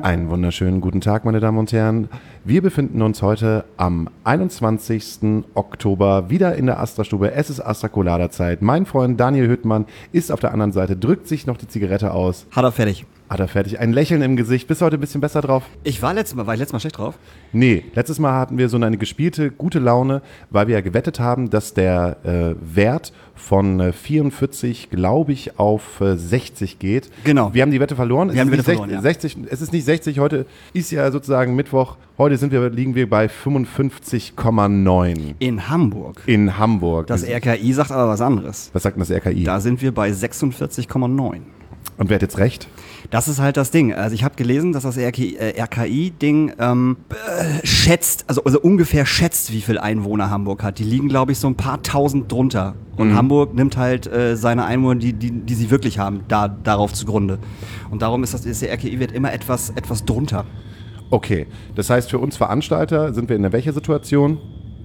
Einen wunderschönen guten Tag, meine Damen und Herren. Wir befinden uns heute am 21. Oktober wieder in der Astra-Stube. Es ist Astra-Colada-Zeit. Mein Freund Daniel Hüttmann ist auf der anderen Seite, drückt sich noch die Zigarette aus. Hat er fertig. Ein Lächeln im Gesicht. Bist du heute ein bisschen besser drauf? War ich letztes Mal schlecht drauf? Nee, letztes Mal hatten wir so eine gespielte gute Laune, weil wir ja gewettet haben, dass der Wert von 44, glaube ich, auf 60 geht. Genau. Wir haben die Wette verloren. Wir haben die Wette verloren, ja. 60, es ist nicht 60, heute ist ja sozusagen Mittwoch. Heute liegen wir bei 55,9. In Hamburg. In Hamburg. Das RKI sagt aber was anderes. Was sagt denn das RKI? Da sind wir bei 46,9. Und wer hat jetzt recht? Das ist halt das Ding. Also ich habe gelesen, dass das RKI-Ding schätzt, also ungefähr schätzt, wie viel Einwohner Hamburg hat. Die liegen, glaube ich, so ein paar tausend drunter. Und Hamburg nimmt halt seine Einwohner, die sie wirklich haben, darauf zugrunde. Und darum ist der RKI-Wert immer etwas drunter. Okay, das heißt, für uns Veranstalter sind wir in welcher Situation?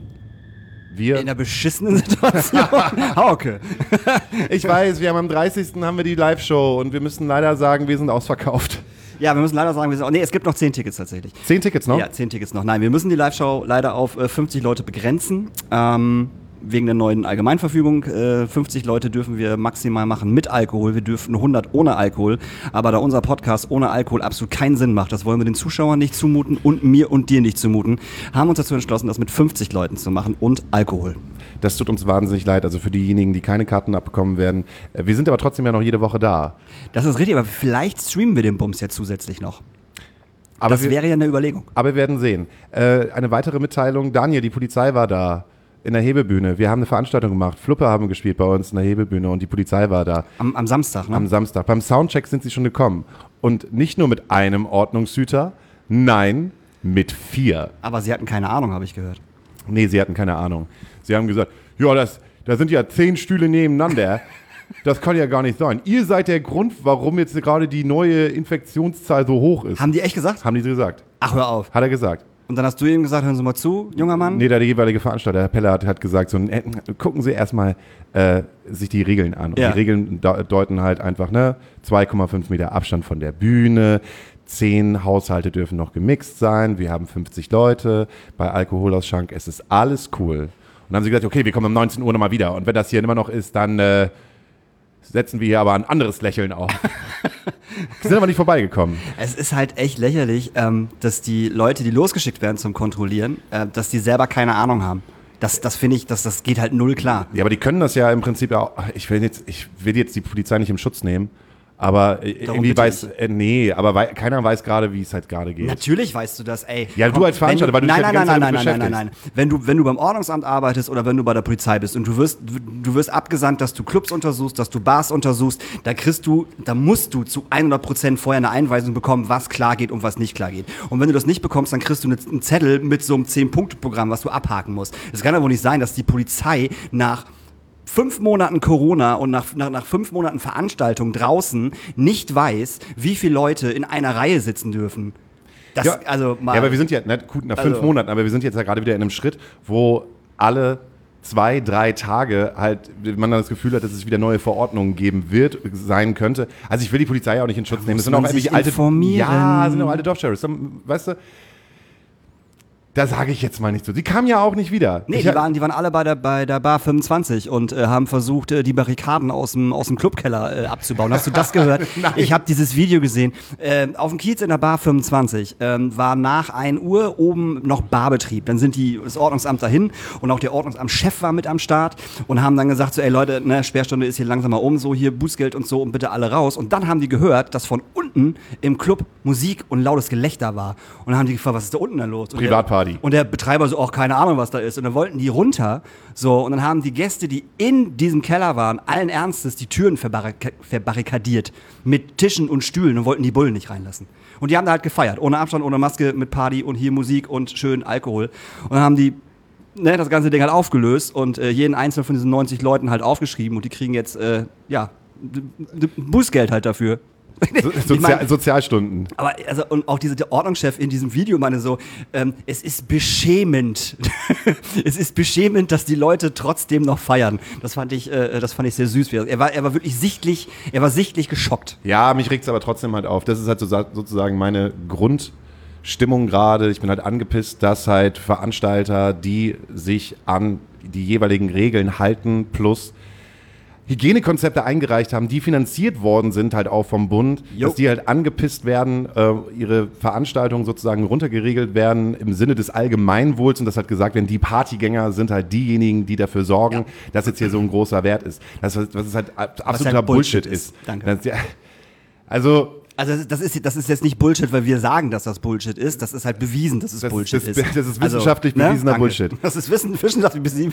In einer beschissenen Situation. Hauke. Ich weiß, wir haben am 30. haben wir die Live-Show und wir müssen leider sagen, wir sind ausverkauft. Ja, wir müssen leider sagen, es gibt noch 10 Tickets tatsächlich. 10 Tickets noch? Ja, 10 Tickets noch. Nein, wir müssen die Live-Show leider auf 50 Leute begrenzen. Wegen der neuen Allgemeinverfügung. 50 Leute dürfen wir maximal machen mit Alkohol. Wir dürfen 100 ohne Alkohol. Aber da unser Podcast ohne Alkohol absolut keinen Sinn macht, das wollen wir den Zuschauern nicht zumuten und mir und dir nicht zumuten, haben wir uns dazu entschlossen, das mit 50 Leuten zu machen und Alkohol. Das tut uns wahnsinnig leid, also für diejenigen, die keine Karten abbekommen werden. Wir sind aber trotzdem ja noch jede Woche da. Das ist richtig, aber vielleicht streamen wir den Bums ja zusätzlich noch. Aber das wäre ja eine Überlegung. Aber wir werden sehen. Eine weitere Mitteilung, Daniel, die Polizei war da. In der Hebebühne. Wir haben eine Veranstaltung gemacht. Fluppe haben gespielt bei uns in der Hebebühne und die Polizei war da. Am Samstag, ne? Am Samstag. Beim Soundcheck sind sie schon gekommen. Und nicht nur mit einem Ordnungshüter, nein, mit 4. Aber sie hatten keine Ahnung, habe ich gehört. Nee, sie hatten keine Ahnung. Sie haben gesagt, ja, da sind ja 10 Stühle nebeneinander. Das kann ja gar nicht sein. Ihr seid der Grund, warum jetzt gerade die neue Infektionszahl so hoch ist. Haben die echt gesagt? Haben die gesagt. Ach, hör auf. Hat er gesagt. Und dann hast du ihm gesagt, hören Sie mal zu, junger Mann? Nee, der jeweilige Veranstalter, Herr Peller, hat gesagt, gucken Sie erstmal sich die Regeln an. Und ja. Die Regeln deuten halt einfach, 2,5 Meter Abstand von der Bühne, 10 Haushalte dürfen noch gemixt sein, wir haben 50 Leute, bei Alkoholausschank, es ist alles cool. Und dann haben sie gesagt, okay, wir kommen um 19 Uhr nochmal wieder. Und wenn das hier immer noch ist, dann setzen wir hier aber ein anderes Lächeln auf. Sind aber nicht vorbeigekommen. Es ist halt echt lächerlich, dass die Leute, die losgeschickt werden zum Kontrollieren, dass die selber keine Ahnung haben. Das finde ich, das geht halt null klar. Ja, aber die können das ja im Prinzip auch. Ich will jetzt die Polizei nicht im Schutz nehmen. Aber irgendwie keiner weiß gerade, wie es halt gerade geht. Natürlich weißt du das, ey. Ja, du als Veranstalter, weil du dich ja die ganze Zeit beschäftigst. Nein. Wenn du beim Ordnungsamt arbeitest oder wenn du bei der Polizei bist und du wirst abgesandt, dass du Clubs untersuchst, dass du Bars untersuchst, da musst du zu 100% vorher eine Einweisung bekommen, was klar geht und was nicht klar geht. Und wenn du das nicht bekommst, dann kriegst du einen Zettel mit so einem 10-Punkte-Programm, was du abhaken musst. Es kann ja wohl nicht sein, dass die Polizei nach 5 Monaten Corona und nach 5 Monaten Veranstaltung draußen nicht weiß, wie viele Leute in einer Reihe sitzen dürfen. Aber wir sind ja, gut, nach 5 Monaten, aber wir sind jetzt ja gerade wieder in einem Schritt, wo alle 2-3 Tage halt man das Gefühl hat, dass es wieder neue Verordnungen geben sein könnte. Also ich will die Polizei auch nicht in Schutz nehmen. Das sind auch eigentlich alte Dorfsheriffs. Weißt du, da sage ich jetzt mal nicht so. Die kamen ja auch nicht wieder. Nee, die waren alle bei der Bar 25 und haben versucht, die Barrikaden aus dem Clubkeller abzubauen. Hast du das gehört? Ich habe dieses Video gesehen. Auf dem Kiez in der Bar 25 war nach 1 Uhr oben noch Barbetrieb. Dann sind das Ordnungsamt dahin und auch der Ordnungsamtschef war mit am Start und haben dann gesagt, so, ey Leute, Sperrstunde ist hier langsam mal um, so hier Bußgeld und so und bitte alle raus. Und dann haben die gehört, dass von unten im Club Musik und lautes Gelächter war. Und dann haben die gefragt, was ist da unten denn los? Privatparty. Und der Betreiber so, auch keine Ahnung, was da ist. Und dann wollten die runter. So, und dann haben die Gäste, die in diesem Keller waren, allen Ernstes die Türen verbarrikadiert. Mit Tischen und Stühlen und wollten die Bullen nicht reinlassen. Und die haben da halt gefeiert. Ohne Abstand, ohne Maske, mit Party und hier Musik und schön Alkohol. Und dann haben die das ganze Ding halt aufgelöst und jeden einzelnen von diesen 90 Leuten halt aufgeschrieben. Und die kriegen jetzt, Bußgeld halt dafür. Sozialstunden. Aber also, und auch der Ordnungschef in diesem Video meine so, es ist beschämend. Es ist beschämend, dass die Leute trotzdem noch feiern. Das fand ich sehr süß. Er war wirklich sichtlich geschockt. Ja, mich regt es aber trotzdem halt auf. Das ist halt sozusagen meine Grundstimmung gerade. Ich bin halt angepisst, dass halt Veranstalter, die sich an die jeweiligen Regeln halten, plus Hygienekonzepte eingereicht haben, die finanziert worden sind halt auch vom Bund, dass die halt angepisst werden, ihre Veranstaltungen sozusagen runtergeregelt werden im Sinne des Allgemeinwohls und das hat gesagt, wenn die Partygänger sind halt diejenigen, die dafür sorgen, dass jetzt hier so ein großer Wert ist. Das ist halt absoluter halt Bullshit ist. Danke. Also das ist jetzt nicht Bullshit, weil wir sagen, dass das Bullshit ist. Das ist halt bewiesen, dass es Bullshit ist. Das ist wissenschaftlich bewiesener Bullshit. Das ist wissenschaftlich bewiesen.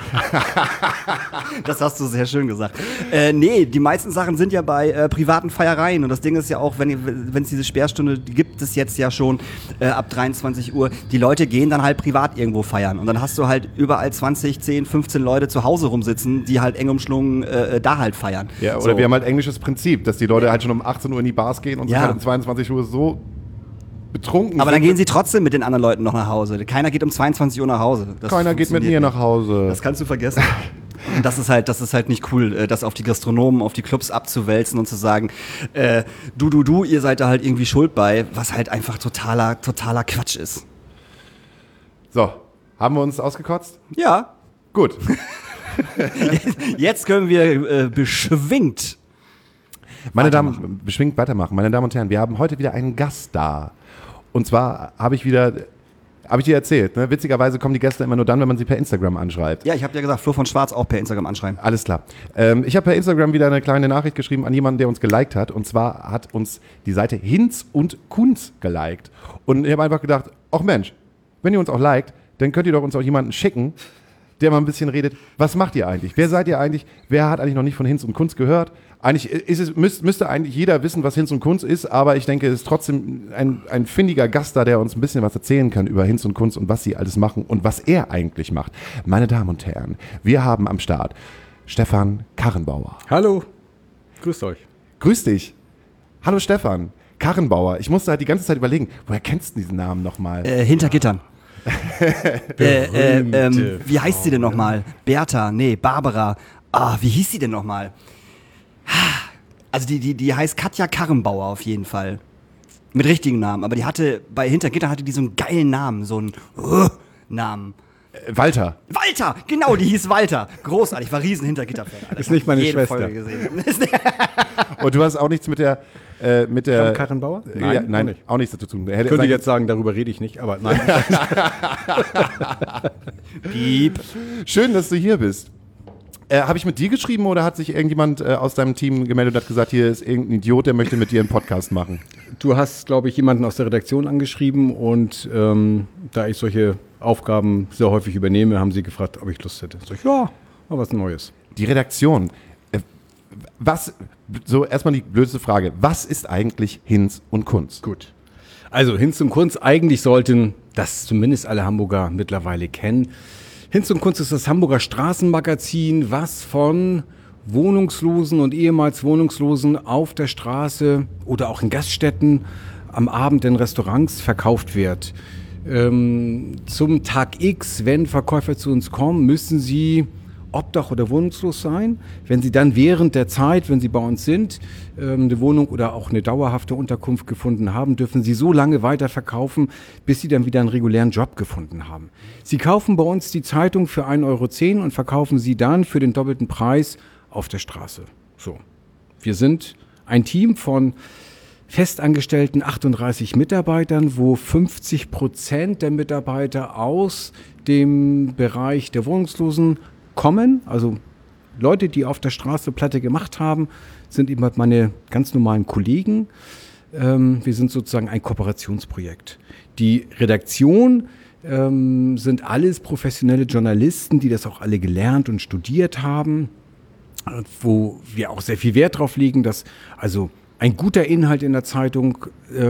Das hast du sehr schön gesagt. Nee, die meisten Sachen sind ja bei privaten Feiereien. Und das Ding ist ja auch, wenn es diese Sperrstunde gibt es jetzt ja schon ab 23 Uhr. Die Leute gehen dann halt privat irgendwo feiern. Und dann hast du halt überall 20, 10, 15 Leute zu Hause rumsitzen, die halt eng umschlungen da halt feiern. Ja, oder wir haben halt englisches Prinzip, dass die Leute halt schon um 18 Uhr in die Bars gehen und sind halt um 22 Uhr so betrunken. Aber dann gehen sie trotzdem mit den anderen Leuten noch nach Hause. Keiner geht um 22 Uhr nach Hause. Keiner geht mit mir nach Hause. Das kannst du vergessen. Und das ist halt nicht cool, das auf die Gastronomen, auf die Clubs abzuwälzen und zu sagen, ihr seid da halt irgendwie schuld bei, was halt einfach totaler Quatsch ist. So, haben wir uns ausgekotzt? Ja. Gut. Jetzt können wir beschwingt weitermachen. Meine Damen und Herren, wir haben heute wieder einen Gast da. Und zwar habe ich dir erzählt, ne? Witzigerweise kommen die Gäste immer nur dann, wenn man sie per Instagram anschreibt. Ja, ich habe ja gesagt, Flo von Schwarz auch per Instagram anschreiben. Alles klar. Ich habe per Instagram wieder eine kleine Nachricht geschrieben an jemanden, der uns geliked hat. Und zwar hat uns die Seite Hinz und Kunz geliked. Und ich habe einfach gedacht, ach Mensch, wenn ihr uns auch liked, dann könnt ihr doch uns auch jemanden schicken, der mal ein bisschen redet. Was macht ihr eigentlich? Wer seid ihr eigentlich? Wer hat eigentlich noch nicht von Hinz und Kunz gehört? Eigentlich müsste eigentlich jeder wissen, was Hinz und Kunz ist, aber ich denke, es ist trotzdem ein findiger Gast da, der uns ein bisschen was erzählen kann über Hinz und Kunz und was sie alles machen und was er eigentlich macht. Meine Damen und Herren, wir haben am Start Stefan Karrenbauer. Hallo, grüßt euch. Grüß dich. Hallo Stefan Karrenbauer. Ich musste halt die ganze Zeit überlegen, woher kennst du diesen Namen nochmal? Hinter Gittern. Wie heißt sie denn nochmal? Bertha, nee, Barbara. Wie hieß sie denn nochmal? Also die heißt Katja Karrenbauer auf jeden Fall. Mit richtigen Namen. Aber bei Hintergittern hatte die so einen geilen Namen, so einen Namen. Walter, genau, die hieß Walter. Großartig, war riesen Hintergitter-Fan. Ist nicht meine Schwester. Folge gesehen. Und du hast auch nichts mit der Von Karrenbauer? Nein, auch nichts dazu zu tun. Ich könnte jetzt sagen, darüber rede ich nicht, aber nein. Piep. Schön, dass du hier bist. Habe ich mit dir geschrieben oder hat sich irgendjemand aus deinem Team gemeldet und hat gesagt, hier ist irgendein Idiot, der möchte mit dir einen Podcast machen? Du hast, glaube ich, jemanden aus der Redaktion angeschrieben und da ich solche Aufgaben sehr häufig übernehme, haben sie gefragt, ob ich Lust hätte. Sag ich, ja, mal was Neues. Die Redaktion. Erstmal die blödste Frage. Was ist eigentlich Hinz und Kunz? Gut. Also Hinz und Kunz, eigentlich sollten das zumindest alle Hamburger mittlerweile kennen. Hinz und Kunz ist das Hamburger Straßenmagazin, was von Wohnungslosen und ehemals Wohnungslosen auf der Straße oder auch in Gaststätten am Abend in Restaurants verkauft wird. Zum Tag X, wenn Verkäufer zu uns kommen, müssen sie obdach- oder wohnungslos sein. Wenn sie dann während der Zeit, wenn sie bei uns sind, eine Wohnung oder auch eine dauerhafte Unterkunft gefunden haben, dürfen sie so lange weiterverkaufen, bis sie dann wieder einen regulären Job gefunden haben. Sie kaufen bei uns die Zeitung für 1,10 € und verkaufen sie dann für den doppelten Preis auf der Straße. So. Wir sind ein Team von festangestellten 38 Mitarbeitern, wo 50% der Mitarbeiter aus dem Bereich der Wohnungslosen kommen, also Leute, die auf der Straße Platte gemacht haben, sind eben meine ganz normalen Kollegen. Wir sind sozusagen ein Kooperationsprojekt. Die Redaktion sind alles professionelle Journalisten, die das auch alle gelernt und studiert haben, wo wir auch sehr viel Wert drauf legen, dass also ein guter Inhalt in der Zeitung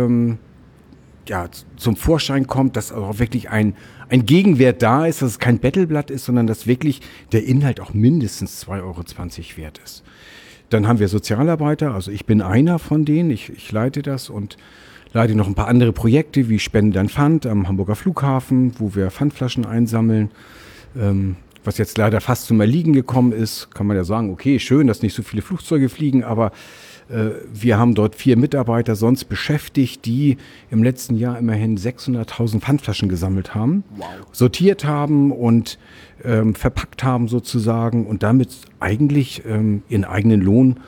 zum Vorschein kommt, dass auch wirklich ein Gegenwert da ist, dass es kein Battleblatt ist, sondern dass wirklich der Inhalt auch mindestens 2,20 € wert ist. Dann haben wir Sozialarbeiter, also ich bin einer von denen, ich leite das und leite noch ein paar andere Projekte wie Spende an Pfand am Hamburger Flughafen, wo wir Pfandflaschen einsammeln. Was jetzt leider fast zum Erliegen gekommen ist, kann man ja sagen, okay, schön, dass nicht so viele Flugzeuge fliegen, aber wir haben dort 4 Mitarbeiter sonst beschäftigt, die im letzten Jahr immerhin 600.000 Pfandflaschen gesammelt haben, sortiert haben und verpackt haben sozusagen und damit eigentlich ihren eigenen Lohn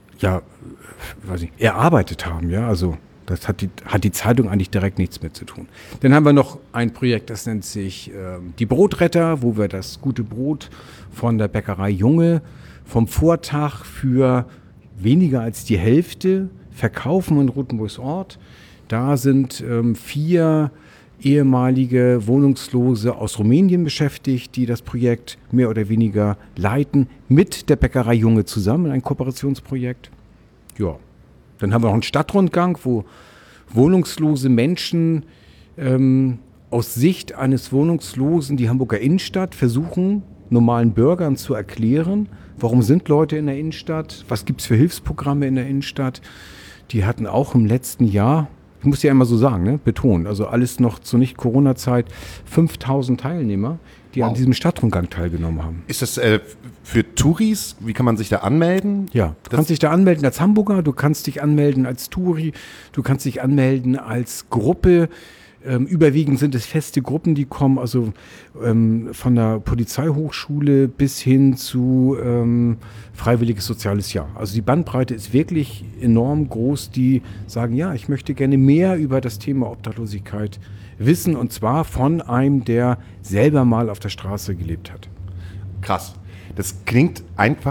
erarbeitet haben. Ja, also das hat die Zeitung eigentlich direkt nichts mit zu tun. Dann haben wir noch ein Projekt, das nennt sich die Brotretter, wo wir das gute Brot von der Bäckerei Junge vom Vortag für weniger als die Hälfte verkaufen in Rothenburgsort. Da sind 4 ehemalige Wohnungslose aus Rumänien beschäftigt, die das Projekt mehr oder weniger leiten, mit der Bäckerei Junge zusammen, ein Kooperationsprojekt. Ja. Dann haben wir noch einen Stadtrundgang, wo wohnungslose Menschen aus Sicht eines Wohnungslosen die Hamburger Innenstadt versuchen, normalen Bürgern zu erklären, warum sind Leute in der Innenstadt, was gibt es für Hilfsprogramme in der Innenstadt. Die hatten auch im letzten Jahr, ich muss ja immer so sagen, ne, betonen, also alles noch zur Nicht-Corona-Zeit, 5.000 Teilnehmer, die an diesem Stadtrundgang teilgenommen haben. Ist das für Touris? Wie kann man sich da anmelden? Ja, du kannst dich da anmelden als Hamburger, du kannst dich anmelden als Touri, du kannst dich anmelden als Gruppe. Überwiegend sind es feste Gruppen, die kommen, also von der Polizeihochschule bis hin zu Freiwilliges Soziales Jahr. Also die Bandbreite ist wirklich enorm groß, die sagen, ja, ich möchte gerne mehr über das Thema Obdachlosigkeit wissen und zwar von einem, der selber mal auf der Straße gelebt hat. Krass. Das klingt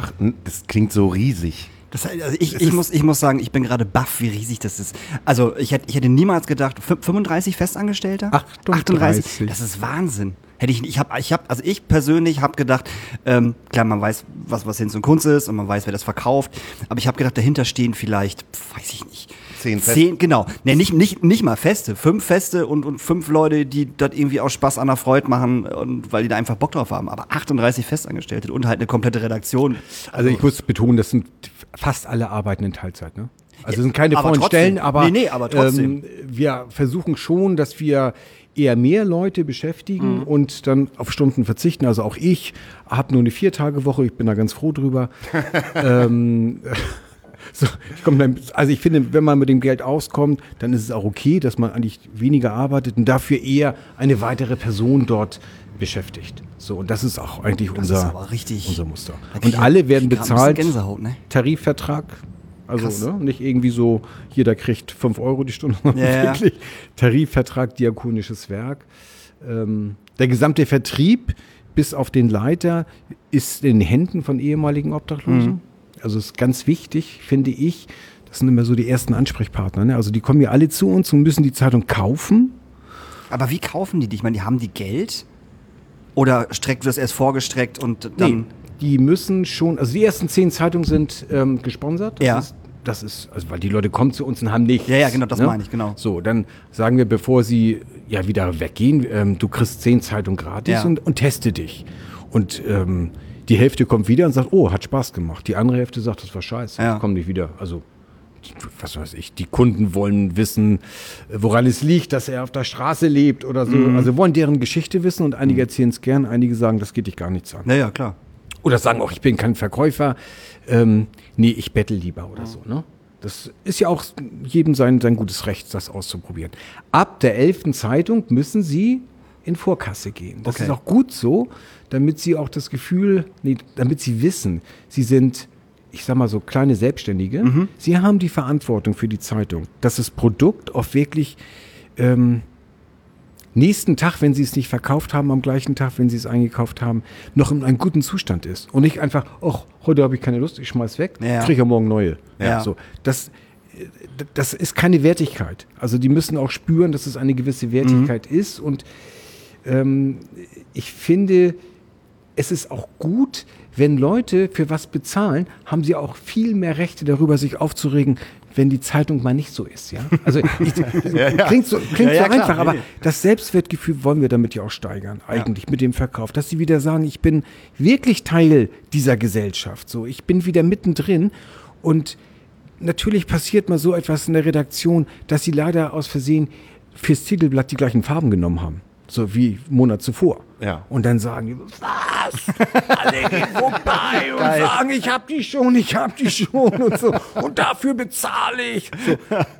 so riesig. Ich muss sagen, ich bin gerade baff, wie riesig das ist. Also ich hätte niemals gedacht, 35 Festangestellte? 38. Das ist Wahnsinn. Ich persönlich habe gedacht, klar, man weiß, was Hinz und Kunz ist und man weiß, wer das verkauft, aber ich habe gedacht, dahinter stehen vielleicht, weiß ich nicht, 10, genau. Nee, nicht mal Feste. 5 Feste und 5 Leute, die das irgendwie aus Spaß an der Freude machen und weil die da einfach Bock drauf haben. Aber 38 Festangestellte und halt eine komplette Redaktion. Also ich muss betonen, das sind fast alle arbeiten in Teilzeit, ne? Also es sind keine vollen Stellen, aber, aber trotzdem. Wir versuchen schon, dass wir eher mehr Leute beschäftigen und dann auf Stunden verzichten. Also auch ich habe nur eine 4-Tage-Woche, ich bin da ganz froh drüber. Ich finde, wenn man mit dem Geld auskommt, dann ist es auch okay, dass man eigentlich weniger arbeitet und dafür eher eine weitere Person dort beschäftigt. So, und das ist auch eigentlich unser Muster. Und alle werden bezahlt, Gänsehaut, ne? Tarifvertrag, also nicht irgendwie so, jeder kriegt 5 Euro die Stunde, wirklich Tarifvertrag, diakonisches Werk. Der gesamte Vertrieb bis auf den Leiter ist in den Händen von ehemaligen Obdachlosen. Also ist ganz wichtig, finde ich, das sind immer so die ersten Ansprechpartner. Ne? Also die kommen ja alle zu uns und müssen die Zeitung kaufen. Aber wie kaufen die? Ich meine, die haben die Geld? Oder wird das erst vorgestreckt und dann... Nee, die müssen schon, also die ersten 10 Zeitungen sind gesponsert. Das ist, also weil die Leute kommen zu uns und haben nichts. Ja, genau, das meine ich, genau. So, dann sagen wir, bevor sie wieder weggehen, du kriegst 10 Zeitungen gratis und teste dich. Und die Hälfte kommt wieder und sagt, oh, hat Spaß gemacht. Die andere Hälfte sagt, das war scheiße, komm nicht wieder. Also, was weiß ich, die Kunden wollen wissen, woran es liegt, dass er auf der Straße lebt oder so. Also wollen deren Geschichte wissen und einige erzählen es gern, einige sagen, das geht dich gar nichts an. Ja, klar. Oder sagen auch, ich bin kein Verkäufer, ich bettel lieber oder so. Ne? Das ist ja auch jedem sein gutes Recht, das auszuprobieren. Ab der 11. Zeitung müssen Sie in Vorkasse gehen. Das ist auch gut so, damit Sie auch das Gefühl, damit Sie wissen, Sie sind, ich sag mal so, kleine Selbstständige. Sie haben die Verantwortung für die Zeitung, dass das Produkt auch wirklich nächsten Tag, wenn Sie es nicht verkauft haben, am gleichen Tag, wenn Sie es eingekauft haben, noch in einem guten Zustand ist. Und nicht einfach, heute habe ich keine Lust, ich schmeiß weg, kriege ja morgen neue. So, das ist keine Wertigkeit. Also die müssen auch spüren, dass es eine gewisse Wertigkeit ist. Und ich finde, es ist auch gut, wenn Leute für was bezahlen, haben sie auch viel mehr Rechte darüber, sich aufzuregen, wenn die Zeitung mal nicht so ist. Ja? Also klingt so einfach, klar, aber das Selbstwertgefühl wollen wir damit ja auch steigern, eigentlich mit dem Verkauf. Dass sie wieder sagen, ich bin wirklich Teil dieser Gesellschaft. So, ich bin wieder mittendrin Und natürlich passiert mal so etwas in der Redaktion, dass sie leider aus Versehen fürs Titelblatt die gleichen Farben genommen haben. So wie einen Monat zuvor. Ja. Und dann sagen die, was? Alle gehen vorbei und sagen, ich hab die schon und so. Und dafür bezahle ich. So.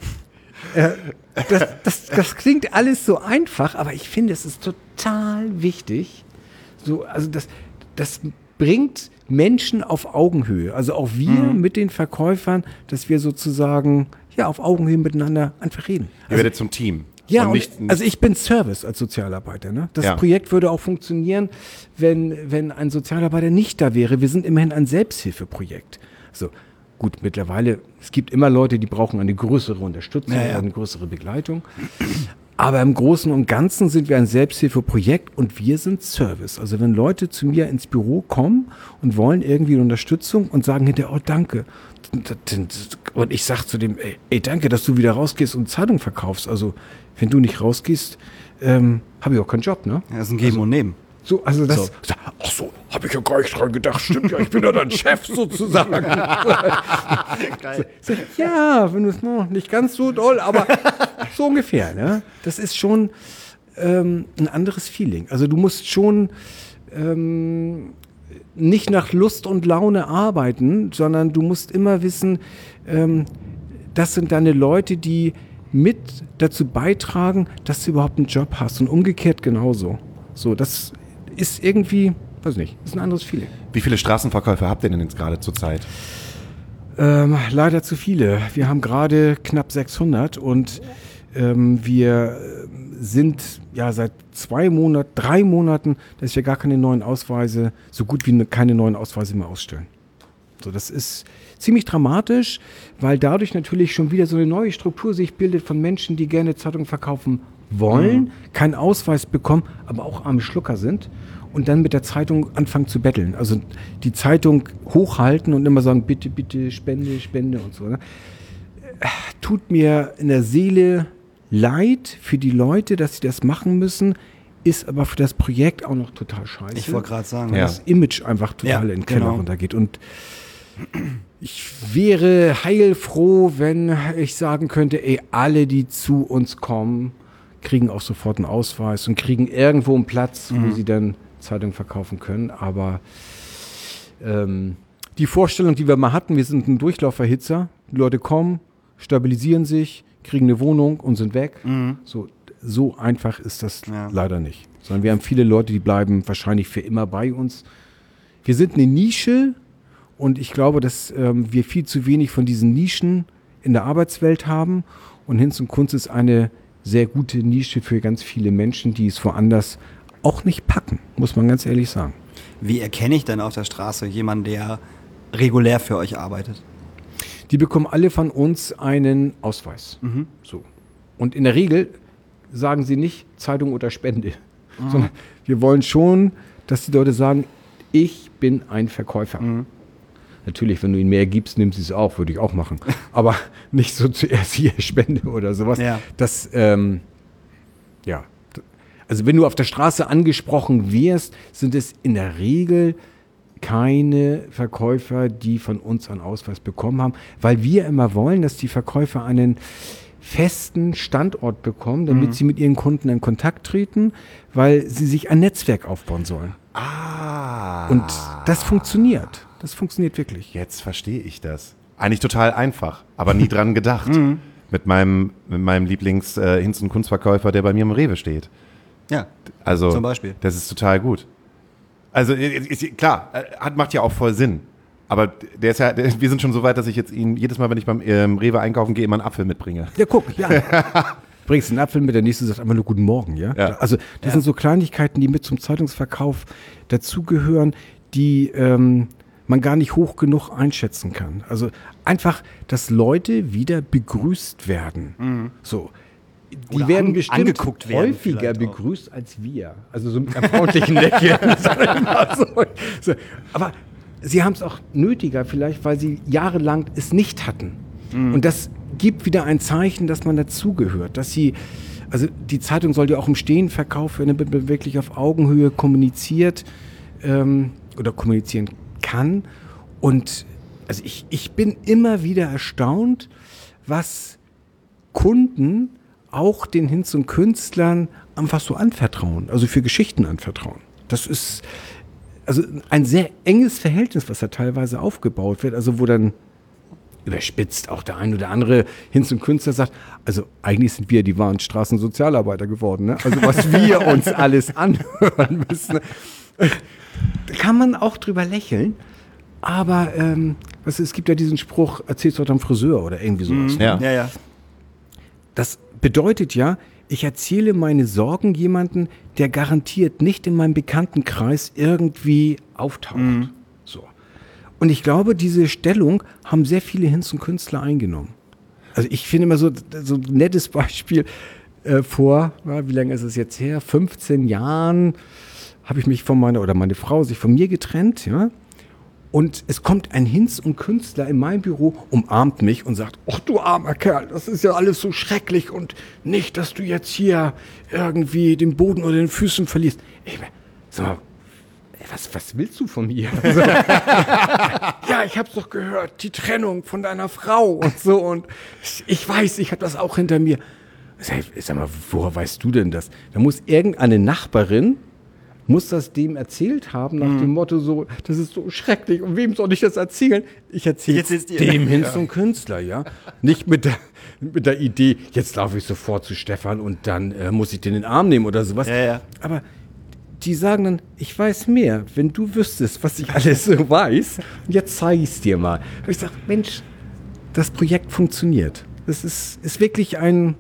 Das klingt alles so einfach, aber ich finde, es ist total wichtig. So, also das bringt Menschen auf Augenhöhe. Also auch wir mit den Verkäufern, dass wir sozusagen auf Augenhöhe miteinander einfach reden. Ihr werdet zum Team. Ja, also ich bin Service als Sozialarbeiter. Ne? Das Projekt würde auch funktionieren, wenn ein Sozialarbeiter nicht da wäre. Wir sind immerhin ein Selbsthilfeprojekt. So, gut, mittlerweile, es gibt immer Leute, die brauchen eine größere Unterstützung, eine größere Begleitung. Aber im Großen und Ganzen sind wir ein Selbsthilfeprojekt und wir sind Service. Also wenn Leute zu mir ins Büro kommen und wollen irgendwie Unterstützung und sagen hinterher, oh danke. Und ich sage zu dem, ey danke, dass du wieder rausgehst und Zeitung verkaufst. Also wenn du nicht rausgehst, habe ich auch keinen Job, ne? Ja, das ist ein Geben und Nehmen. So, also das. So. Ach so, habe ich ja gar nicht dran gedacht. Stimmt ja, ich bin ja dein Chef sozusagen. Geil. So, ja, wenn es noch nicht ganz so doll, aber so ungefähr. Ne? Das ist schon ein anderes Feeling. Also du musst schon nicht nach Lust und Laune arbeiten, sondern du musst immer wissen, das sind deine Leute, die mit dazu beitragen, dass du überhaupt einen Job hast und umgekehrt genauso. So, das ist irgendwie, weiß nicht, ist ein anderes Feeling. Wie viele Straßenverkäufer habt ihr denn jetzt gerade zurzeit? Leider zu viele. Wir haben gerade knapp 600 und wir sind seit 3 Monaten, dass wir gar keine neuen Ausweise, so gut wie keine neuen Ausweise mehr ausstellen. So, das ist ziemlich dramatisch, weil dadurch natürlich schon wieder so eine neue Struktur sich bildet von Menschen, die gerne Zeitungen verkaufen wollen, keinen Ausweis bekommen, aber auch arme Schlucker sind und dann mit der Zeitung anfangen zu betteln. Also die Zeitung hochhalten und immer sagen, bitte, bitte, Spende, Spende und so. Ne? Tut mir in der Seele leid für die Leute, dass sie das machen müssen, ist aber für das Projekt auch noch total scheiße. Ich wollte gerade sagen. Weil das Image einfach total in den Keller runtergeht. Und ich wäre heilfroh, wenn ich sagen könnte, alle, die zu uns kommen, kriegen auch sofort einen Ausweis und kriegen irgendwo einen Platz, wo sie dann Zeitung verkaufen können. Aber die Vorstellung, die wir mal hatten, wir sind ein Durchlauferhitzer, die Leute kommen, stabilisieren sich, kriegen eine Wohnung und sind weg. So einfach ist das leider nicht. Sondern wir haben viele Leute, die bleiben wahrscheinlich für immer bei uns. Wir sind eine Nische und ich glaube, dass wir viel zu wenig von diesen Nischen in der Arbeitswelt haben. Und Hinz und Kunst ist eine sehr gute Nische für ganz viele Menschen, die es woanders auch nicht packen, muss man ganz ehrlich sagen. Wie erkenne ich denn auf der Straße jemanden, der regulär für euch arbeitet? Die bekommen alle von uns einen Ausweis. So. Und in der Regel sagen sie nicht Zeitung oder Spende, sondern wir wollen schon, dass die Leute sagen, ich bin ein Verkäufer. Natürlich, wenn du ihnen mehr gibst, nimmst sie es auch, würde ich auch machen. Aber nicht so zuerst hier Spende oder sowas. Ja. Das, also wenn du auf der Straße angesprochen wirst, sind es in der Regel keine Verkäufer, die von uns einen Ausweis bekommen haben, weil wir immer wollen, dass die Verkäufer einen festen Standort bekommen, damit sie mit ihren Kunden in Kontakt treten, weil sie sich ein Netzwerk aufbauen sollen. Und das funktioniert. Das funktioniert wirklich. Jetzt verstehe ich das. Eigentlich total einfach, aber nie dran gedacht. Mit meinem Lieblings-Hinz- und Kunstverkäufer, der bei mir im Rewe steht. Ja, also, zum Beispiel. Das ist total gut. Also klar, macht ja auch voll Sinn. Aber wir sind schon so weit, dass ich jetzt ihn jedes Mal, wenn ich beim Rewe einkaufen gehe, immer einen Apfel mitbringe. Ja, guck, bringst einen Apfel mit, der nächste sagt einfach nur guten Morgen, ja? Also das sind so Kleinigkeiten, die mit zum Zeitungsverkauf dazugehören, die man gar nicht hoch genug einschätzen kann. Also einfach, dass Leute wieder begrüßt werden. So. Die werden bestimmt häufiger begrüßt als wir. Also so mit einem freundlichen Lächeln. So. Aber sie haben es auch nötiger vielleicht, weil sie jahrelang es nicht hatten. Und das gibt wieder ein Zeichen, dass man dazugehört. Dass sie, also die Zeitung soll ja auch im Stehen verkauft werden, damit man wirklich auf Augenhöhe kommuniziert oder kommunizieren kann. Und Also ich bin immer wieder erstaunt, was Kunden auch den Hinz und Künstlern einfach so anvertrauen, also für Geschichten anvertrauen. Das ist also ein sehr enges Verhältnis, was da teilweise aufgebaut wird, also wo dann überspitzt auch der ein oder andere Hinz und Künstler sagt, also eigentlich sind wir die wahren Straßensozialarbeiter geworden, ne? Also was wir uns alles anhören müssen. Da kann man auch drüber lächeln, aber es gibt ja diesen Spruch, erzähl's doch am Friseur oder irgendwie sowas. Ja. Das bedeutet ja, ich erzähle meine Sorgen jemanden, der garantiert nicht in meinem Bekanntenkreis irgendwie auftaucht. So. Und ich glaube, diese Stellung haben sehr viele Hinz und Künstler eingenommen. Also ich finde immer so ein nettes Beispiel wie lange ist es jetzt her? 15 Jahren habe ich mich meine Frau sich von mir getrennt, ja. Und es kommt ein Hinz und Künstler in mein Büro, umarmt mich und sagt, ach du armer Kerl, das ist ja alles so schrecklich und nicht, dass du jetzt hier irgendwie den Boden unter den Füßen verlierst. Sag mal, was willst du von mir? Ja, ich hab's doch gehört, die Trennung von deiner Frau und so und ich weiß, ich habe das auch hinter mir. Sag mal, woher weißt du denn das? Da muss irgendeine Nachbarin das dem erzählt haben, nach dem Motto so, das ist so schrecklich und wem soll ich das erzählen? Ich erzähle dem Hinz und Künstler, ja. Nicht mit der Idee, jetzt laufe ich sofort zu Stefan und dann muss ich den in den Arm nehmen oder sowas. Ja. Aber die sagen dann, ich weiß mehr, wenn du wüsstest, was ich alles so weiß, und jetzt zeige ich es dir mal. Und ich sage, Mensch, das Projekt funktioniert. Das ist wirklich ein...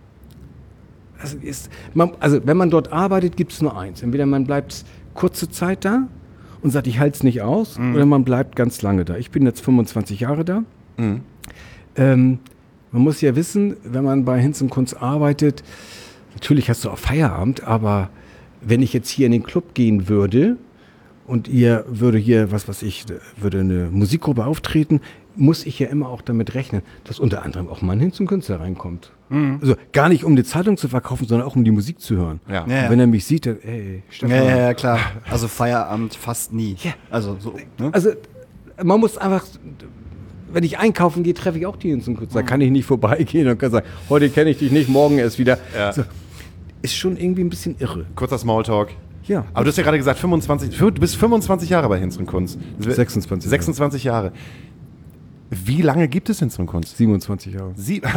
Also wenn man dort arbeitet, gibt es nur eins. Entweder man bleibt kurze Zeit da und sagt, ich halte es nicht aus, oder man bleibt ganz lange da. Ich bin jetzt 25 Jahre da. Man muss ja wissen, wenn man bei Hinz und Kunst arbeitet, natürlich hast du auch Feierabend, aber wenn ich jetzt hier in den Club gehen würde und ihr würde hier, würde eine Musikgruppe auftreten, muss ich ja immer auch damit rechnen, dass unter anderem auch mal ein Hinz und Künstler reinkommt. Also gar nicht, um eine Zeitung zu verkaufen, sondern auch, um die Musik zu hören. Ja. Und wenn er mich sieht, dann, ey, Stefan. Ja, klar. Also Feierabend fast nie. Ja. Also so. Ne? Also man muss einfach, wenn ich einkaufen gehe, treffe ich auch die Hinz und Künstler. Da kann ich nicht vorbeigehen und kann sagen, heute kenne ich dich nicht, morgen erst wieder. Ja. So, ist schon irgendwie ein bisschen irre. Kurzer Smalltalk. Ja. Aber du hast ja gerade gesagt, du bist 25 Jahre bei Hinz und Kunst. 26 Jahre. Wie lange gibt es Hinz und Kunst? 27 Jahre.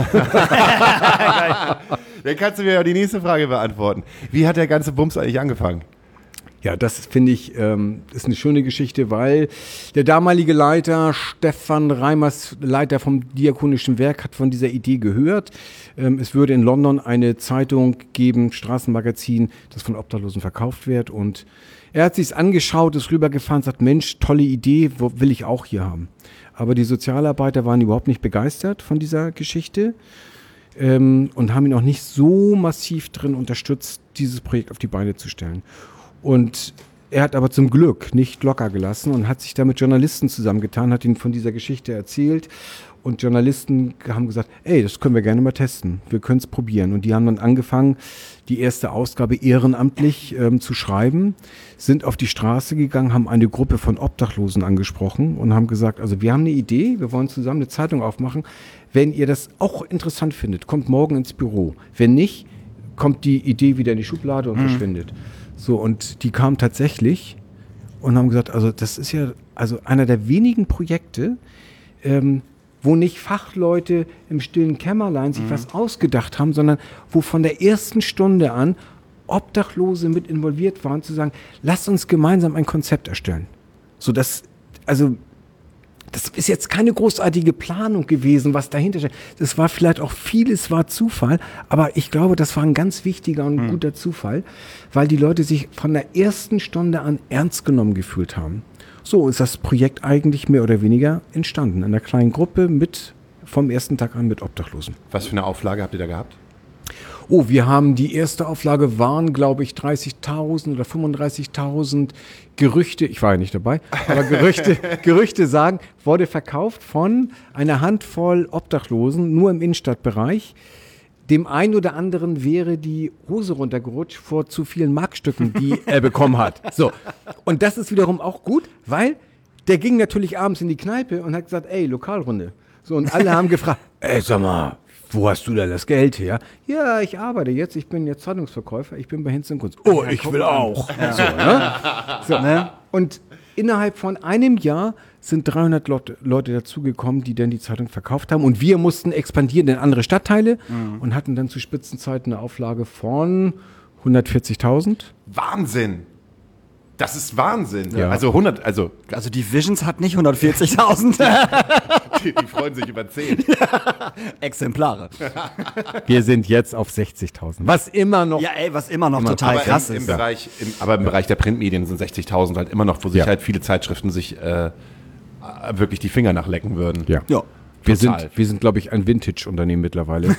Dann kannst du mir ja die nächste Frage beantworten. Wie hat der ganze Bums eigentlich angefangen? Ja, das finde ich, ist eine schöne Geschichte, weil der damalige Leiter, Stefan Reimers, Leiter vom Diakonischen Werk, hat von dieser Idee gehört. Es würde in London eine Zeitung geben, Straßenmagazin, das von Obdachlosen verkauft wird. Und er hat sich's angeschaut, ist rübergefahren, sagt, Mensch, tolle Idee, will ich auch hier haben. Aber die Sozialarbeiter waren überhaupt nicht begeistert von dieser Geschichte und haben ihn auch nicht so massiv drin unterstützt, dieses Projekt auf die Beine zu stellen. Und er hat aber zum Glück nicht locker gelassen und hat sich da mit Journalisten zusammengetan, hat ihnen von dieser Geschichte erzählt. Und Journalisten haben gesagt, ey, das können wir gerne mal testen, wir können es probieren. Und die haben dann angefangen, die erste Ausgabe ehrenamtlich zu schreiben, sind auf die Straße gegangen, haben eine Gruppe von Obdachlosen angesprochen und haben gesagt, also wir haben eine Idee, wir wollen zusammen eine Zeitung aufmachen. Wenn ihr das auch interessant findet, kommt morgen ins Büro. Wenn nicht, kommt die Idee wieder in die Schublade und verschwindet. So, und die kamen tatsächlich und haben gesagt, also das ist ja also einer der wenigen Projekte, wo nicht Fachleute im stillen Kämmerlein sich was ausgedacht haben, sondern wo von der ersten Stunde an Obdachlose mit involviert waren, zu sagen, lasst uns gemeinsam ein Konzept erstellen. So, das ist jetzt keine großartige Planung gewesen, was dahinter steht. Das war vielleicht auch vieles war Zufall, aber ich glaube, das war ein ganz wichtiger und guter Zufall, weil die Leute sich von der ersten Stunde an ernst genommen gefühlt haben. So ist das Projekt eigentlich mehr oder weniger entstanden. In einer kleinen Gruppe vom ersten Tag an mit Obdachlosen. Was für eine Auflage habt ihr da gehabt? Oh, wir haben die erste Auflage waren, glaube ich, 30.000 oder 35.000 Gerüchte, ich war ja nicht dabei, aber Gerüchte sagen, wurde verkauft von einer Handvoll Obdachlosen, nur im Innenstadtbereich. Dem einen oder anderen wäre die Hose runtergerutscht vor zu vielen Markstücken, die er bekommen hat. So. Und das ist wiederum auch gut, weil der ging natürlich abends in die Kneipe und hat gesagt, ey, Lokalrunde. So, und alle haben gefragt, ey, sag mal, wo hast du denn das Geld her? Ja, ich arbeite jetzt, ich bin jetzt Zeitungsverkäufer, ich bin bei Hinz und Kunz. Oh, ich will auch. Ja. So, ne? So, ne? Und innerhalb von einem Jahr sind 300 Leute dazugekommen, die dann die Zeitung verkauft haben. Und wir mussten expandieren in andere Stadtteile und hatten dann zu Spitzenzeiten eine Auflage von 140.000. Wahnsinn! Das ist Wahnsinn. Ja. Also die Visions hat nicht 140.000 die freuen sich über 10 Exemplare. Wir sind jetzt auf 60.000. Was immer noch Total krass im ist. Bereich der Printmedien sind 60.000 halt immer noch, wo sich halt viele Zeitschriften sich wirklich die Finger nachlecken würden. Ja. Wir sind, glaube ich, ein Vintage-Unternehmen mittlerweile.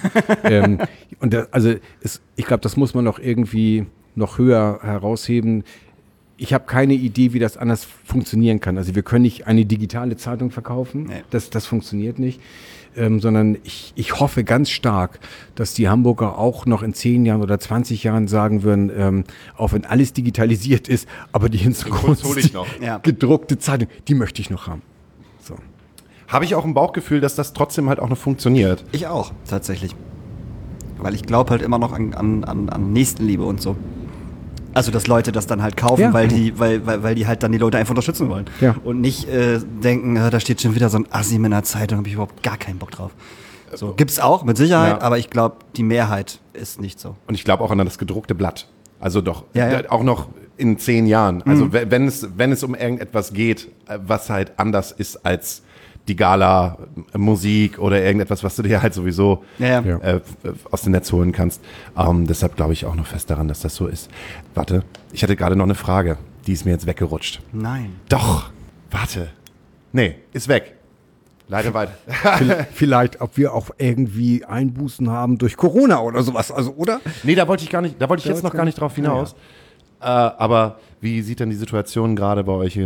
Ich glaube, das muss man noch irgendwie noch höher herausheben. Ich habe keine Idee, wie das anders funktionieren kann. Also wir können nicht eine digitale Zeitung verkaufen, nee. Das funktioniert nicht, sondern ich hoffe ganz stark, dass die Hamburger auch noch in 10 Jahren oder 20 Jahren sagen würden, auch wenn alles digitalisiert ist, aber die Hintergrund gedruckte Zeitung, die möchte ich noch haben. So. Habe ich auch ein Bauchgefühl, dass das trotzdem halt auch noch funktioniert. Ich auch, tatsächlich. Weil ich glaube halt immer noch an Nächstenliebe und so. Also, dass Leute das dann halt kaufen, weil die halt dann die Leute einfach unterstützen wollen. Ja. Und nicht denken, da steht schon wieder so ein Assi in einer Zeitung, habe ich überhaupt gar keinen Bock drauf. So, gibt's auch, mit Sicherheit, aber ich glaube, die Mehrheit ist nicht so. Und ich glaube auch an das gedruckte Blatt. Also doch, auch noch in 10 Jahren. Also wenn es um irgendetwas geht, was halt anders ist als die Gala-Musik oder irgendetwas, was du dir halt sowieso aus dem Netz holen kannst. Deshalb glaube ich auch noch fest daran, dass das so ist. Warte, ich hatte gerade noch eine Frage. Die ist mir jetzt weggerutscht. Nein. Doch, warte. Nee, ist weg. Leider weiter. Vielleicht, ob wir auch irgendwie Einbußen haben durch Corona oder sowas, also, oder? Nee, da wollte ich jetzt noch gar nicht drauf hinaus. Aber wie sieht denn die Situation gerade bei euch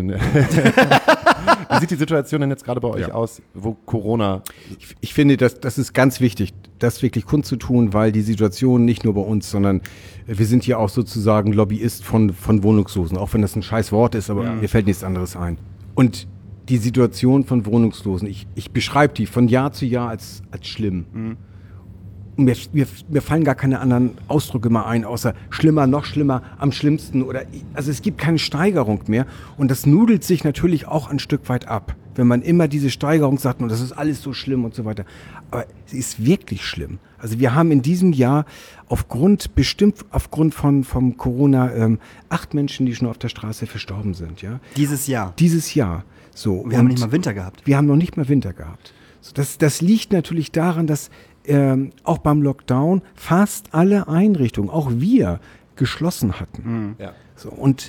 wie sieht die Situation denn jetzt gerade bei euch aus, wo Corona... Ich finde, das ist ganz wichtig, das wirklich kundzutun, weil die Situation nicht nur bei uns, sondern wir sind ja auch sozusagen Lobbyist von Wohnungslosen, auch wenn das ein scheiß Wort ist, aber mir fällt nichts anderes ein. Und die Situation von Wohnungslosen, ich beschreibe die von Jahr zu Jahr als schlimm. Und mir fallen gar keine anderen Ausdrücke mehr ein, außer schlimmer, noch schlimmer, am schlimmsten. Also es gibt keine Steigerung mehr. Und das nudelt sich natürlich auch ein Stück weit ab, wenn man immer diese Steigerung sagt, und das ist alles so schlimm und so weiter. Aber sie ist wirklich schlimm. Also wir haben in diesem Jahr aufgrund von Corona 8 Menschen, die schon auf der Straße verstorben sind. Ja? Dieses Jahr? Dieses Jahr. So. Wir haben nicht mal Winter gehabt. Wir haben noch nicht mal Winter gehabt. So, das liegt natürlich daran, dass auch beim Lockdown fast alle Einrichtungen, auch wir, geschlossen hatten. Ja. So, und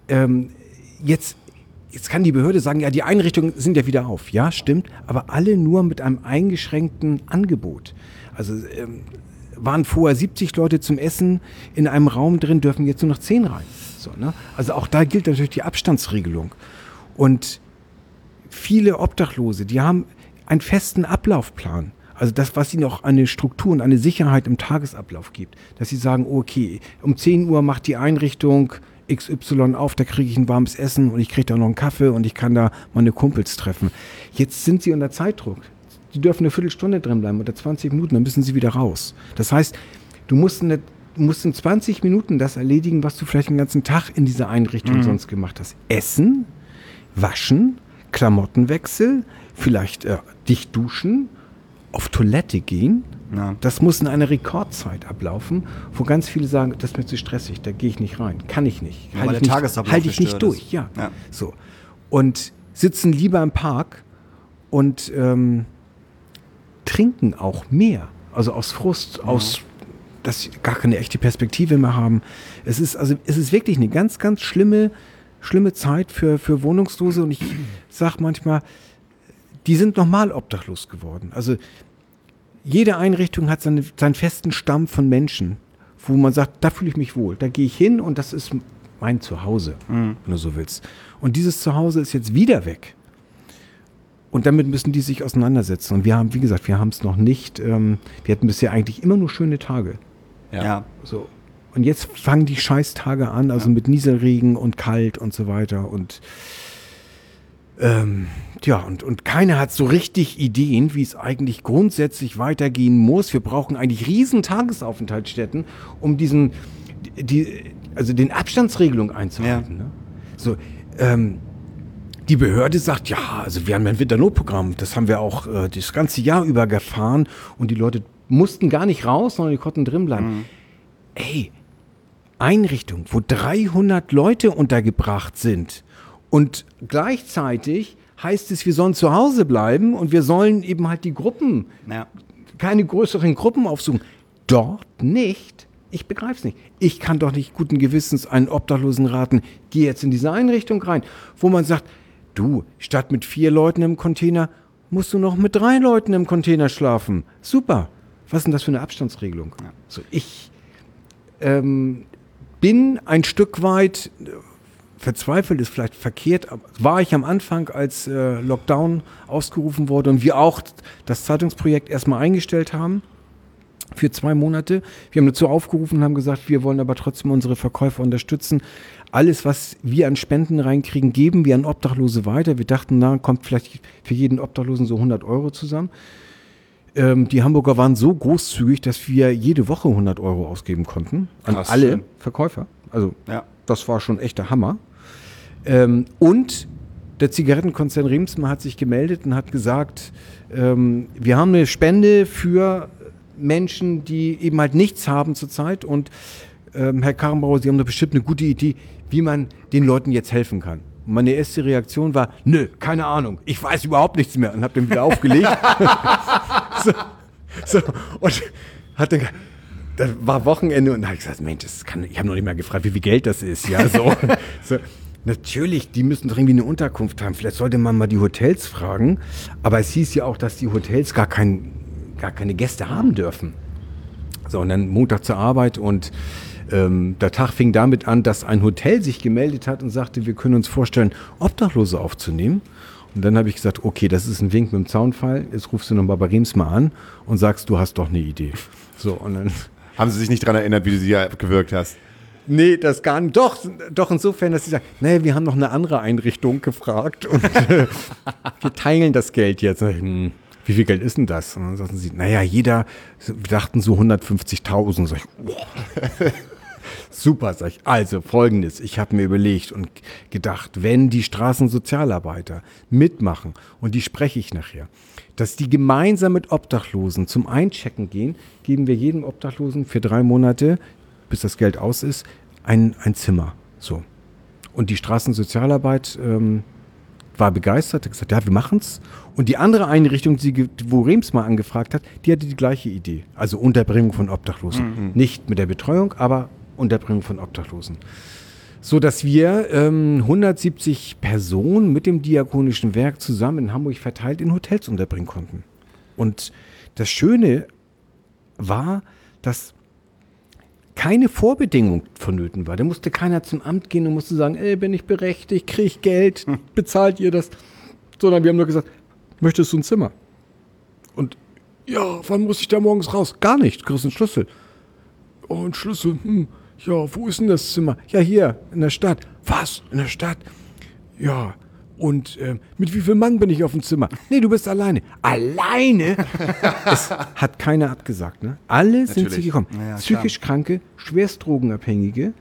jetzt kann die Behörde sagen, ja, die Einrichtungen sind ja wieder auf. Ja, stimmt, aber alle nur mit einem eingeschränkten Angebot. Also waren vorher 70 Leute zum Essen in einem Raum drin, dürfen jetzt nur noch 10 rein. So, ne? Also auch da gilt natürlich die Abstandsregelung. Und viele Obdachlose, die haben einen festen Ablaufplan. Also das, was ihnen auch eine Struktur und eine Sicherheit im Tagesablauf gibt. Dass sie sagen, okay, um 10 Uhr macht die Einrichtung XY auf, da kriege ich ein warmes Essen und ich kriege da noch einen Kaffee und ich kann da meine Kumpels treffen. Jetzt sind sie unter Zeitdruck. Die dürfen eine Viertelstunde drin bleiben oder 20 Minuten, dann müssen sie wieder raus. Das heißt, du musst in 20 Minuten das erledigen, was du vielleicht den ganzen Tag in dieser Einrichtung sonst gemacht hast. Essen, waschen, Klamottenwechsel, vielleicht dich duschen, auf Toilette gehen, das muss in einer Rekordzeit ablaufen, wo ganz viele sagen, das ist mir zu stressig, da gehe ich nicht rein, kann ich nicht, halte ich nicht durch. Ja. So. Und sitzen lieber im Park und trinken auch mehr, also aus Frust, dass sie gar keine echte Perspektive mehr haben. Es ist wirklich eine ganz, ganz schlimme Zeit für Wohnungslose und ich sage manchmal, die sind nochmal obdachlos geworden. Also jede Einrichtung hat seinen festen Stamm von Menschen, wo man sagt, da fühle ich mich wohl, da gehe ich hin und das ist mein Zuhause, wenn du so willst. Und dieses Zuhause ist jetzt wieder weg. Und damit müssen die sich auseinandersetzen. Und wir haben, wie gesagt, wir haben es noch nicht, wir hatten bisher eigentlich immer nur schöne Tage. Ja. So. Und jetzt fangen die Scheißtage an, also mit Nieselregen und kalt und so weiter und Und keiner hat so richtig Ideen, wie es eigentlich grundsätzlich weitergehen muss. Wir brauchen eigentlich riesen Tagesaufenthaltsstätten, um den Abstandsregelung einzuhalten. Ja. Ne? So, die Behörde sagt, ja, also wir haben ein Winternotprogramm, das haben wir auch das ganze Jahr über gefahren und die Leute mussten gar nicht raus, sondern die konnten drin bleiben. Ey, Einrichtung, wo 300 Leute untergebracht sind und gleichzeitig heißt es, wir sollen zu Hause bleiben und wir sollen eben halt die Gruppen, keine größeren Gruppen aufsuchen. Dort nicht. Ich begreife es nicht. Ich kann doch nicht guten Gewissens einen Obdachlosen raten, geh jetzt in diese Einrichtung rein, wo man sagt, du, statt mit 4 Leuten im Container, musst du noch mit 3 Leuten im Container schlafen. Super. Was ist denn das für eine Abstandsregelung? Ja. So, ich bin ein Stück weit verzweifelt, ist vielleicht verkehrt, war ich am Anfang, als Lockdown ausgerufen wurde und wir auch das Zeitungsprojekt erstmal eingestellt haben für 2 Monate. Wir haben dazu aufgerufen und haben gesagt, wir wollen aber trotzdem unsere Verkäufer unterstützen. Alles, was wir an Spenden reinkriegen, geben wir an Obdachlose weiter. Wir dachten, kommt vielleicht für jeden Obdachlosen so 100 € zusammen. Die Hamburger waren so großzügig, dass wir jede Woche 100 € ausgeben konnten an alle Verkäufer. Also das war schon echt der Hammer. Und der Zigarettenkonzern Remsma hat sich gemeldet und hat gesagt, wir haben eine Spende für Menschen, die eben halt nichts haben zurzeit. Und Herr Karrenbauer, Sie haben doch bestimmt eine gute Idee, wie man den Leuten jetzt helfen kann. Und meine erste Reaktion war, nö, keine Ahnung, ich weiß überhaupt nichts mehr und habe den wieder aufgelegt. Und da war Wochenende und da habe ich gesagt, Mensch, ich habe noch nicht mal gefragt, wie viel Geld das ist. Ja, so. Natürlich, die müssen doch irgendwie eine Unterkunft haben. Vielleicht sollte man mal die Hotels fragen. Aber es hieß ja auch, dass die Hotels gar keine Gäste haben dürfen. So, und dann Montag zur Arbeit und der Tag fing damit an, dass ein Hotel sich gemeldet hat und sagte, wir können uns vorstellen, Obdachlose aufzunehmen. Und dann habe ich gesagt, okay, das ist ein Wink mit dem Zaunfall. Jetzt rufst du nochmal bei Remsma an und sagst, du hast doch eine Idee. So, und dann haben Sie sich nicht daran erinnert, wie du sie gewirkt hast? Nee, das gar nicht. Doch insofern, dass sie sagen, naja, wir haben noch eine andere Einrichtung gefragt und wir teilen das Geld jetzt. Wie viel Geld ist denn das? Und dann sagten sie, naja, wir dachten so 150.000. Sag ich, wow. Super, sag ich. Also Folgendes, ich habe mir überlegt und gedacht, wenn die Straßensozialarbeiter mitmachen, und die spreche ich nachher, dass die gemeinsam mit Obdachlosen zum Einchecken gehen, geben wir jedem Obdachlosen für 3 Monate, bis das Geld aus ist, ein Zimmer. So. Und die Straßensozialarbeit war begeistert, hat gesagt, ja, wir machen's. Und die andere Einrichtung, wo Remsma angefragt hat, die hatte die gleiche Idee. Also Unterbringung von Obdachlosen. Mhm. Nicht mit der Betreuung, aber Unterbringung von Obdachlosen. So dass wir 170 Personen mit dem Diakonischen Werk zusammen in Hamburg verteilt in Hotels unterbringen konnten. Und das Schöne war, dass keine Vorbedingung vonnöten war. Da musste keiner zum Amt gehen und musste sagen, bin ich berechtigt, kriege ich Geld, bezahlt ihr das? Sondern wir haben nur gesagt, möchtest du ein Zimmer? Und ja, wann muss ich da morgens raus? Gar nicht, du kriegst einen Schlüssel. Oh, ein Schlüssel, ja, wo ist denn das Zimmer? Ja, hier, in der Stadt. Was? In der Stadt? Ja, und mit wie viel Mann bin ich auf dem Zimmer? Nee, du bist alleine. Alleine? Es hat keiner abgesagt, ne? Alle sind sie gekommen. Ja, psychisch Kranke, schwerst Drogenabhängige,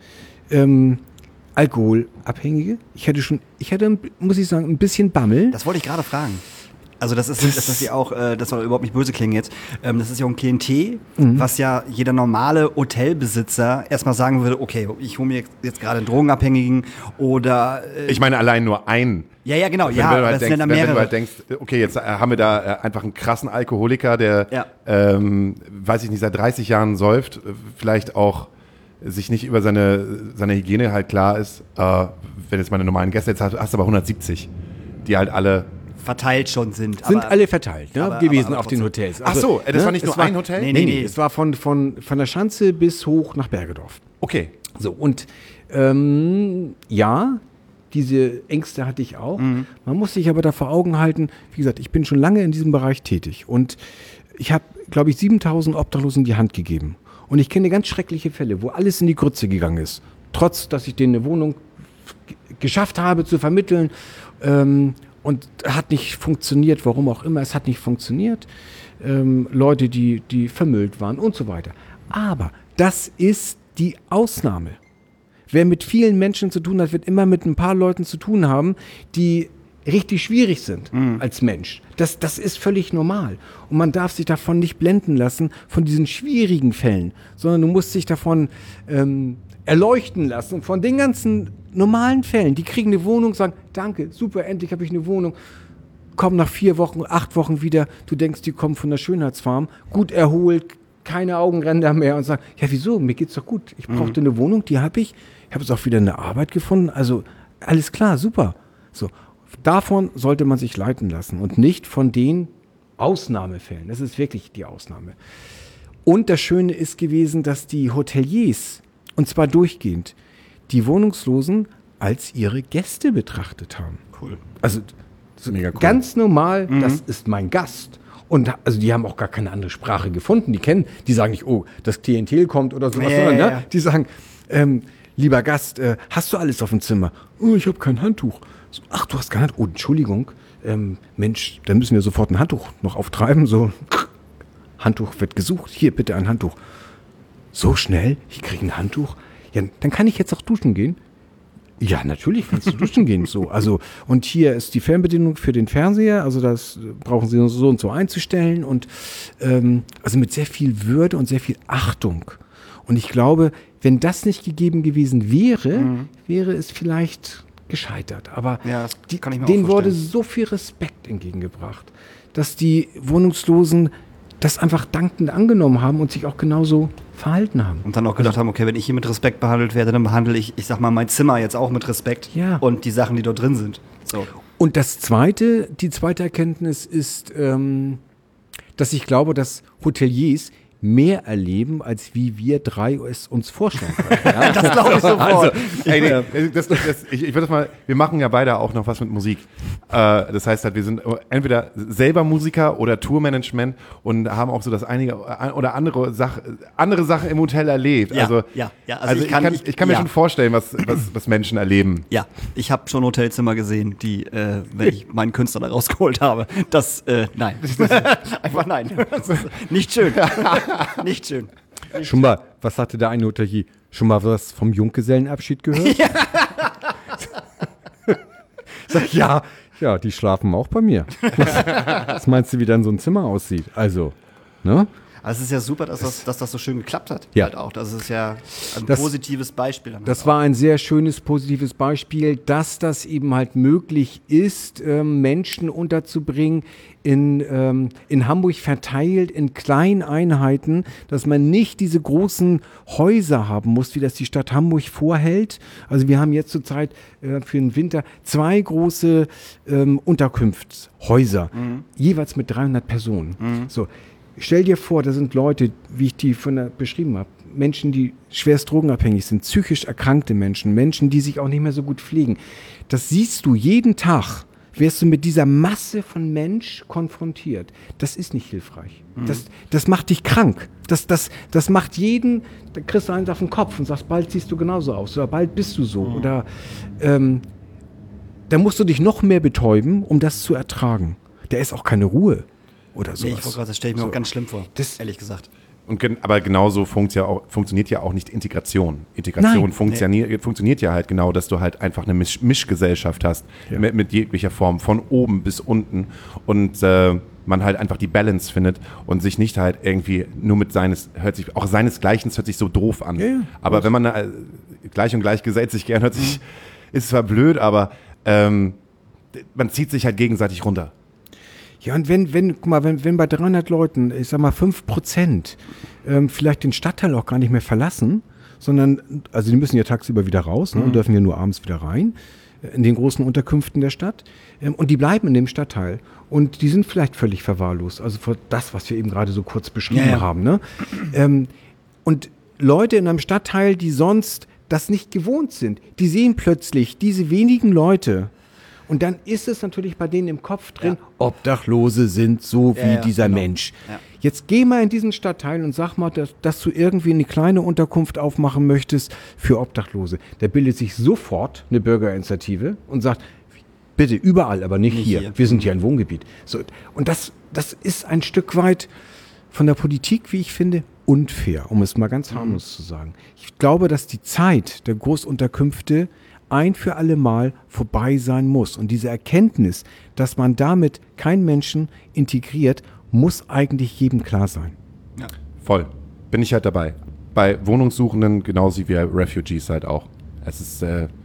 Alkoholabhängige. Ich hatte, muss ich sagen, ein bisschen Bammel. Das wollte ich gerade fragen. Also das ist ja auch, das soll überhaupt nicht böse klingen jetzt, das ist ja auch ein Klientel, was ja jeder normale Hotelbesitzer erstmal sagen würde, okay, ich hole mir jetzt gerade einen Drogenabhängigen oder... ich meine allein nur einen. Ja, genau, wenn du halt denkst, okay, jetzt haben wir da einfach einen krassen Alkoholiker, der, weiß ich nicht, seit 30 Jahren säuft, vielleicht auch sich nicht über seine Hygiene halt klar ist, wenn jetzt meine normalen Gäste, jetzt hast du aber 170, die halt alle... verteilt schon sind. Alle verteilt gewesen auf den Hotels. Also, ach so, das war nicht nur ein Hotel? Nee. Es war von der Schanze bis hoch nach Bergedorf. Okay. So, und diese Ängste hatte ich auch. Mhm. Man muss sich aber da vor Augen halten, wie gesagt, ich bin schon lange in diesem Bereich tätig und ich habe, glaube ich, 7.000 Obdachlosen die Hand gegeben. Und ich kenne ganz schreckliche Fälle, wo alles in die Grütze gegangen ist. Trotz, dass ich denen eine Wohnung geschafft habe zu vermitteln. und hat nicht funktioniert, warum auch immer, es hat nicht funktioniert. Leute, die vermüllt waren und so weiter. Aber das ist die Ausnahme. Wer mit vielen Menschen zu tun hat, wird immer mit ein paar Leuten zu tun haben, die richtig schwierig sind als Mensch. Das ist völlig normal. Und man darf sich davon nicht blenden lassen, von diesen schwierigen Fällen, sondern du musst dich davon erleuchten lassen, von den ganzen normalen Fällen. Die kriegen eine Wohnung, sagen, danke, super, endlich habe ich eine Wohnung. Kommen nach 4 Wochen, 8 Wochen wieder, du denkst, die kommen von der Schönheitsfarm, gut erholt, keine Augenränder mehr und sagen, ja wieso, mir geht's doch gut, ich brauchte eine Wohnung, die habe ich habe jetzt auch wieder eine Arbeit gefunden, also alles klar, super. So, davon sollte man sich leiten lassen und nicht von den Ausnahmefällen, das ist wirklich die Ausnahme. Und das Schöne ist gewesen, dass die Hoteliers, und zwar durchgehend, die Wohnungslosen als ihre Gäste betrachtet haben. Cool. Also mega cool. Ganz normal, das ist mein Gast. Und also die haben auch gar keine andere Sprache gefunden. Die sagen nicht, oh, das Klientel kommt oder sowas, sondern ne? Die sagen, lieber Gast, hast du alles auf dem Zimmer? Oh, ich habe kein Handtuch. So, ach, du hast kein Handtuch? Oh, Entschuldigung. Mensch, dann müssen wir sofort ein Handtuch noch auftreiben. So, Handtuch wird gesucht. Hier, bitte ein Handtuch. So schnell? Ich kriege ein Handtuch? Ja, dann kann ich jetzt auch duschen gehen. Ja, natürlich kannst du duschen gehen. So, also, und hier ist die Fernbedienung für den Fernseher, also das brauchen Sie so und so einzustellen und also mit sehr viel Würde und sehr viel Achtung. Und ich glaube, wenn das nicht gegeben gewesen wäre, wäre es vielleicht gescheitert. Aber ja, das kann ich mir denen auch wurde so viel Respekt entgegengebracht, dass die Wohnungslosen das einfach dankend angenommen haben und sich auch genauso verhalten haben. Und dann auch gedacht haben, okay, wenn ich hier mit Respekt behandelt werde, dann behandle ich sag mal, mein Zimmer jetzt auch mit Respekt und die Sachen, die dort drin sind. So. Und die zweite Erkenntnis ist, dass ich glaube, dass Hoteliers mehr erleben, als wie wir drei es uns vorstellen können. Ja? Das glaube ich sofort. Ich würde das mal, wir machen ja beide auch noch was mit Musik. Das heißt halt, wir sind entweder selber Musiker oder Tourmanagement und haben auch so das einige oder andere Sachen im Hotel erlebt. Ja, also, ja. Also ich kann mir schon vorstellen, was Menschen erleben. Ja, ich habe schon Hotelzimmer gesehen, die, wenn ich meinen Künstler da rausgeholt habe, nein. Einfach nein. Nicht schön. Nicht schön. Schon mal, was sagte der eine Hotelier? Schon mal was vom Junggesellenabschied gehört? Ja. Sag, ja, die schlafen auch bei mir. Was meinst du, wie dann so ein Zimmer aussieht? Also, ne? Also es ist ja super, dass das so schön geklappt hat. Ja. Halt auch. Das ist ja ein positives Beispiel. Das war ein sehr schönes, positives Beispiel, dass das eben halt möglich ist, Menschen unterzubringen in Hamburg verteilt, in kleinen Einheiten, dass man nicht diese großen Häuser haben muss, wie das die Stadt Hamburg vorhält. Also wir haben jetzt zurzeit für den Winter 2 große Unterkunftshäuser, jeweils mit 300 Personen. So. Stell dir vor, da sind Leute, wie ich die beschrieben habe, Menschen, die schwerst drogenabhängig sind, psychisch erkrankte Menschen, die sich auch nicht mehr so gut pflegen. Das siehst du jeden Tag, wirst du mit dieser Masse von Mensch konfrontiert. Das ist nicht hilfreich. Das macht dich krank. Das macht jeden, da kriegst du eins auf den Kopf und sagst, bald siehst du genauso aus oder bald bist du so. Oder da musst du dich noch mehr betäuben, um das zu ertragen. Da ist auch keine Ruhe. Oder sowas. Nee, ich wollte gerade, das stelle ich mir auch ganz schlimm vor, ehrlich gesagt. Aber genauso funktioniert ja auch nicht Integration. Integration funktioniert ja halt genau, dass du halt einfach eine Mischgesellschaft hast, mit jeglicher Form, von oben bis unten und man halt einfach die Balance findet und sich nicht halt irgendwie nur mit seinesgleichen hört sich so doof an. Ja, aber wenn man gleich und gleich gesellt sich gern, ist zwar blöd, aber man zieht sich halt gegenseitig runter. Ja, und wenn bei 300 Leuten, ich sag mal 5%, vielleicht den Stadtteil auch gar nicht mehr verlassen, sondern, also die müssen ja tagsüber wieder raus und dürfen ja nur abends wieder rein, in den großen Unterkünften der Stadt, und die bleiben in dem Stadtteil und die sind vielleicht völlig verwahrlost, also für das, was wir eben gerade so kurz beschrieben haben. Ne? Und Leute in einem Stadtteil, die sonst das nicht gewohnt sind, die sehen plötzlich diese wenigen Leute. Und dann ist es natürlich bei denen im Kopf drin, Obdachlose sind so wie dieser Mensch. Ja. Jetzt geh mal in diesen Stadtteil und sag mal, dass du irgendwie eine kleine Unterkunft aufmachen möchtest für Obdachlose. Da bildet sich sofort eine Bürgerinitiative und sagt, Bitte, überall, aber nicht hier. Wir sind ja ein Wohngebiet. So, und das ist ein Stück weit von der Politik, wie ich finde, unfair, um es mal ganz harmlos zu sagen. Ich glaube, dass die Zeit der Großunterkünfte ein für alle Mal vorbei sein muss. Und diese Erkenntnis, dass man damit keinen Menschen integriert, muss eigentlich jedem klar sein. Ja. Voll. Bin ich halt dabei. Bei Wohnungssuchenden genauso wie Refugees halt auch. Es ist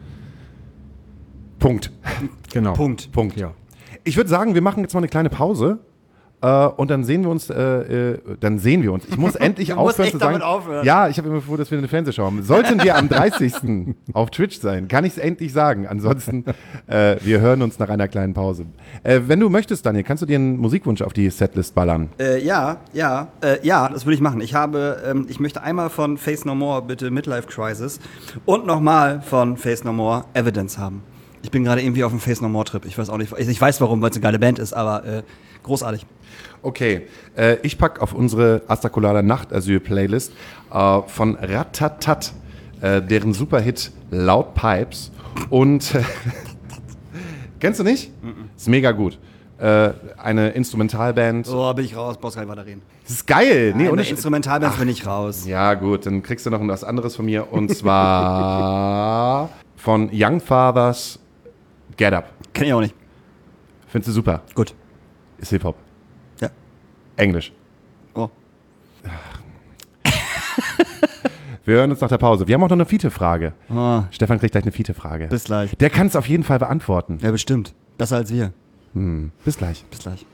Punkt. Genau. Punkt. Ja. Ich würde sagen, wir machen jetzt mal eine kleine Pause. Und dann sehen wir uns. Ich muss endlich aufhören zu sagen. Ja, ich habe immer vor, dass wir eine Fernsehshow haben. Sollten wir am 30. auf Twitch sein, kann ich es endlich sagen. Ansonsten, wir hören uns nach einer kleinen Pause. Wenn du möchtest, Daniel, kannst du dir einen Musikwunsch auf die Setlist ballern? Ja, das würde ich machen. Ich möchte einmal von Faith No More bitte Midlife Crisis und nochmal von Faith No More Evidence haben. Ich bin gerade irgendwie auf dem Faith No More Trip. Ich weiß auch nicht, ich weiß warum, weil es eine geile Band ist, aber großartig. Okay, ich packe auf unsere Asta Colada Nachtasyl-Playlist von Ratatat, deren Superhit Loud Pipes und kennst du nicht? Ist mega gut. Eine Instrumentalband. Oh, bin ich raus, brauchst gar nicht weiter reden. Das ist geil. Nee, Instrumentalband bin ich raus. Ja gut, dann kriegst du noch was anderes von mir und zwar von Young Fathers Get Up. Kenn ich auch nicht. Findest du super? Gut. Ist Hip-Hop. Ja. Englisch. Oh. Wir hören uns nach der Pause. Wir haben auch noch eine Fiete-Frage. Oh. Stefan kriegt gleich eine Fiete-Frage. Bis gleich. Der kann es auf jeden Fall beantworten. Ja, bestimmt. Besser als wir. Bis gleich. Bis gleich.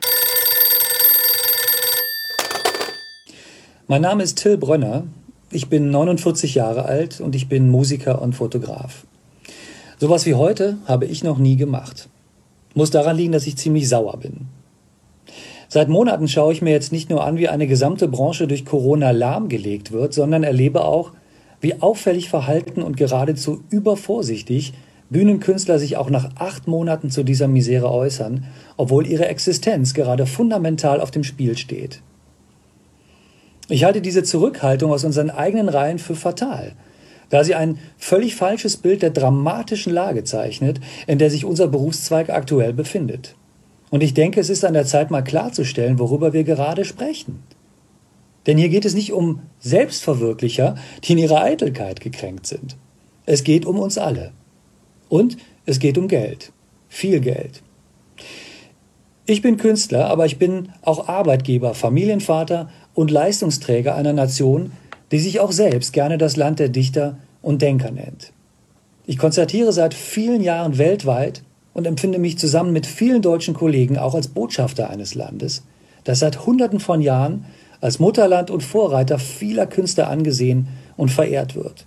Mein Name ist Till Brönner. Ich bin 49 Jahre alt und ich bin Musiker und Fotograf. Sowas wie heute habe ich noch nie gemacht. Muss daran liegen, dass ich ziemlich sauer bin. Seit Monaten schaue ich mir jetzt nicht nur an, wie eine gesamte Branche durch Corona lahmgelegt wird, sondern erlebe auch, wie auffällig verhalten und geradezu übervorsichtig Bühnenkünstler sich auch nach 8 Monaten zu dieser Misere äußern, obwohl ihre Existenz gerade fundamental auf dem Spiel steht. Ich halte diese Zurückhaltung aus unseren eigenen Reihen für fatal, da sie ein völlig falsches Bild der dramatischen Lage zeichnet, in der sich unser Berufszweig aktuell befindet. Und ich denke, es ist an der Zeit, mal klarzustellen, worüber wir gerade sprechen. Denn hier geht es nicht um Selbstverwirklicher, die in ihrer Eitelkeit gekränkt sind. Es geht um uns alle. Und es geht um Geld. Viel Geld. Ich bin Künstler, aber ich bin auch Arbeitgeber, Familienvater und Leistungsträger einer Nation, die sich auch selbst gerne das Land der Dichter und Denker nennt. Ich konzertiere seit vielen Jahren weltweit und empfinde mich zusammen mit vielen deutschen Kollegen auch als Botschafter eines Landes, das seit Hunderten von Jahren als Mutterland und Vorreiter vieler Künstler angesehen und verehrt wird.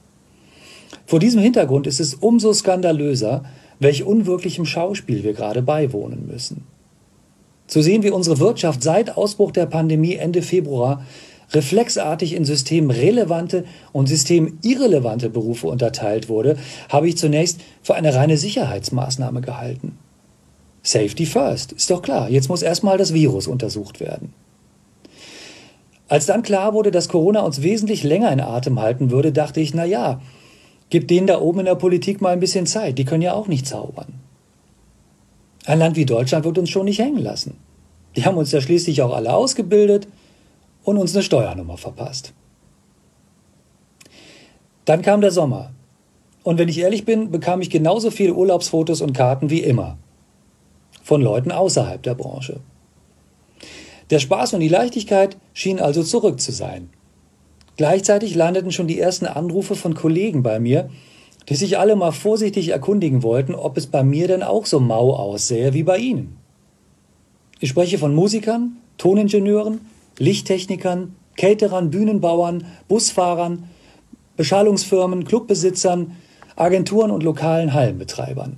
Vor diesem Hintergrund ist es umso skandalöser, welch unwirklichem Schauspiel wir gerade beiwohnen müssen. Zu sehen, wie unsere Wirtschaft seit Ausbruch der Pandemie Ende Februar reflexartig in systemrelevante und systemirrelevante Berufe unterteilt wurde, habe ich zunächst für eine reine Sicherheitsmaßnahme gehalten. Safety first, ist doch klar, jetzt muss erstmal das Virus untersucht werden. Als dann klar wurde, dass Corona uns wesentlich länger in Atem halten würde, dachte ich, na ja, gib denen da oben in der Politik mal ein bisschen Zeit, die können ja auch nicht zaubern. Ein Land wie Deutschland wird uns schon nicht hängen lassen. Die haben uns ja schließlich auch alle ausgebildet und uns eine Steuernummer verpasst. Dann kam der Sommer. Und wenn ich ehrlich bin, bekam ich genauso viele Urlaubsfotos und Karten wie immer. Von Leuten außerhalb der Branche. Der Spaß und die Leichtigkeit schienen also zurück zu sein. Gleichzeitig landeten schon die ersten Anrufe von Kollegen bei mir, die sich alle mal vorsichtig erkundigen wollten, ob es bei mir denn auch so mau aussähe wie bei ihnen. Ich spreche von Musikern, Toningenieuren, Lichttechnikern, Caterern, Bühnenbauern, Busfahrern, Beschallungsfirmen, Clubbesitzern, Agenturen und lokalen Hallenbetreibern.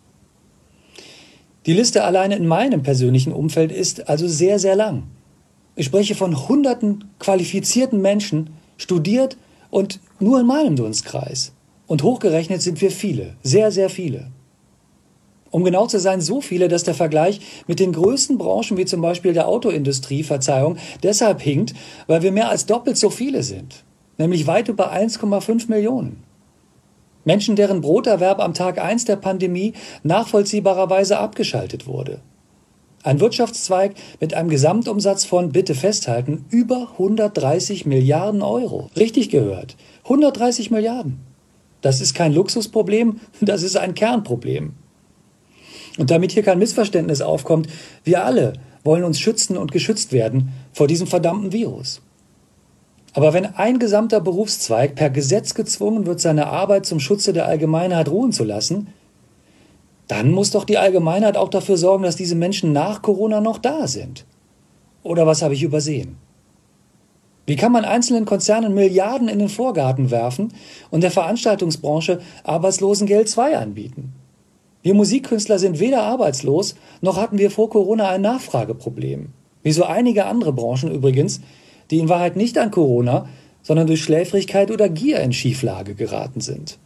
Die Liste alleine in meinem persönlichen Umfeld ist also sehr, sehr lang. Ich spreche von Hunderten qualifizierten Menschen, studiert und nur in meinem Dunstkreis. Und hochgerechnet sind wir viele, sehr, sehr viele. Um genau zu sein, so viele, dass der Vergleich mit den größten Branchen wie zum Beispiel der Autoindustrie, Verzeihung, deshalb hinkt, weil wir mehr als doppelt so viele sind. Nämlich weit über 1,5 Millionen. Menschen, deren Broterwerb am Tag 1 der Pandemie nachvollziehbarerweise abgeschaltet wurde. Ein Wirtschaftszweig mit einem Gesamtumsatz von, bitte festhalten, über 130 Milliarden Euro. Richtig gehört, 130 Milliarden. Das ist kein Luxusproblem, das ist ein Kernproblem. Und damit hier kein Missverständnis aufkommt, wir alle wollen uns schützen und geschützt werden vor diesem verdammten Virus. Aber wenn ein gesamter Berufszweig per Gesetz gezwungen wird, seine Arbeit zum Schutze der Allgemeinheit ruhen zu lassen, dann muss doch die Allgemeinheit auch dafür sorgen, dass diese Menschen nach Corona noch da sind. Oder was habe ich übersehen? Wie kann man einzelnen Konzernen Milliarden in den Vorgarten werfen und der Veranstaltungsbranche Arbeitslosengeld II anbieten? Wir Musikkünstler sind weder arbeitslos, noch hatten wir vor Corona ein Nachfrageproblem. Wie so einige andere Branchen übrigens, die in Wahrheit nicht an Corona, sondern durch Schläfrigkeit oder Gier in Schieflage geraten sind.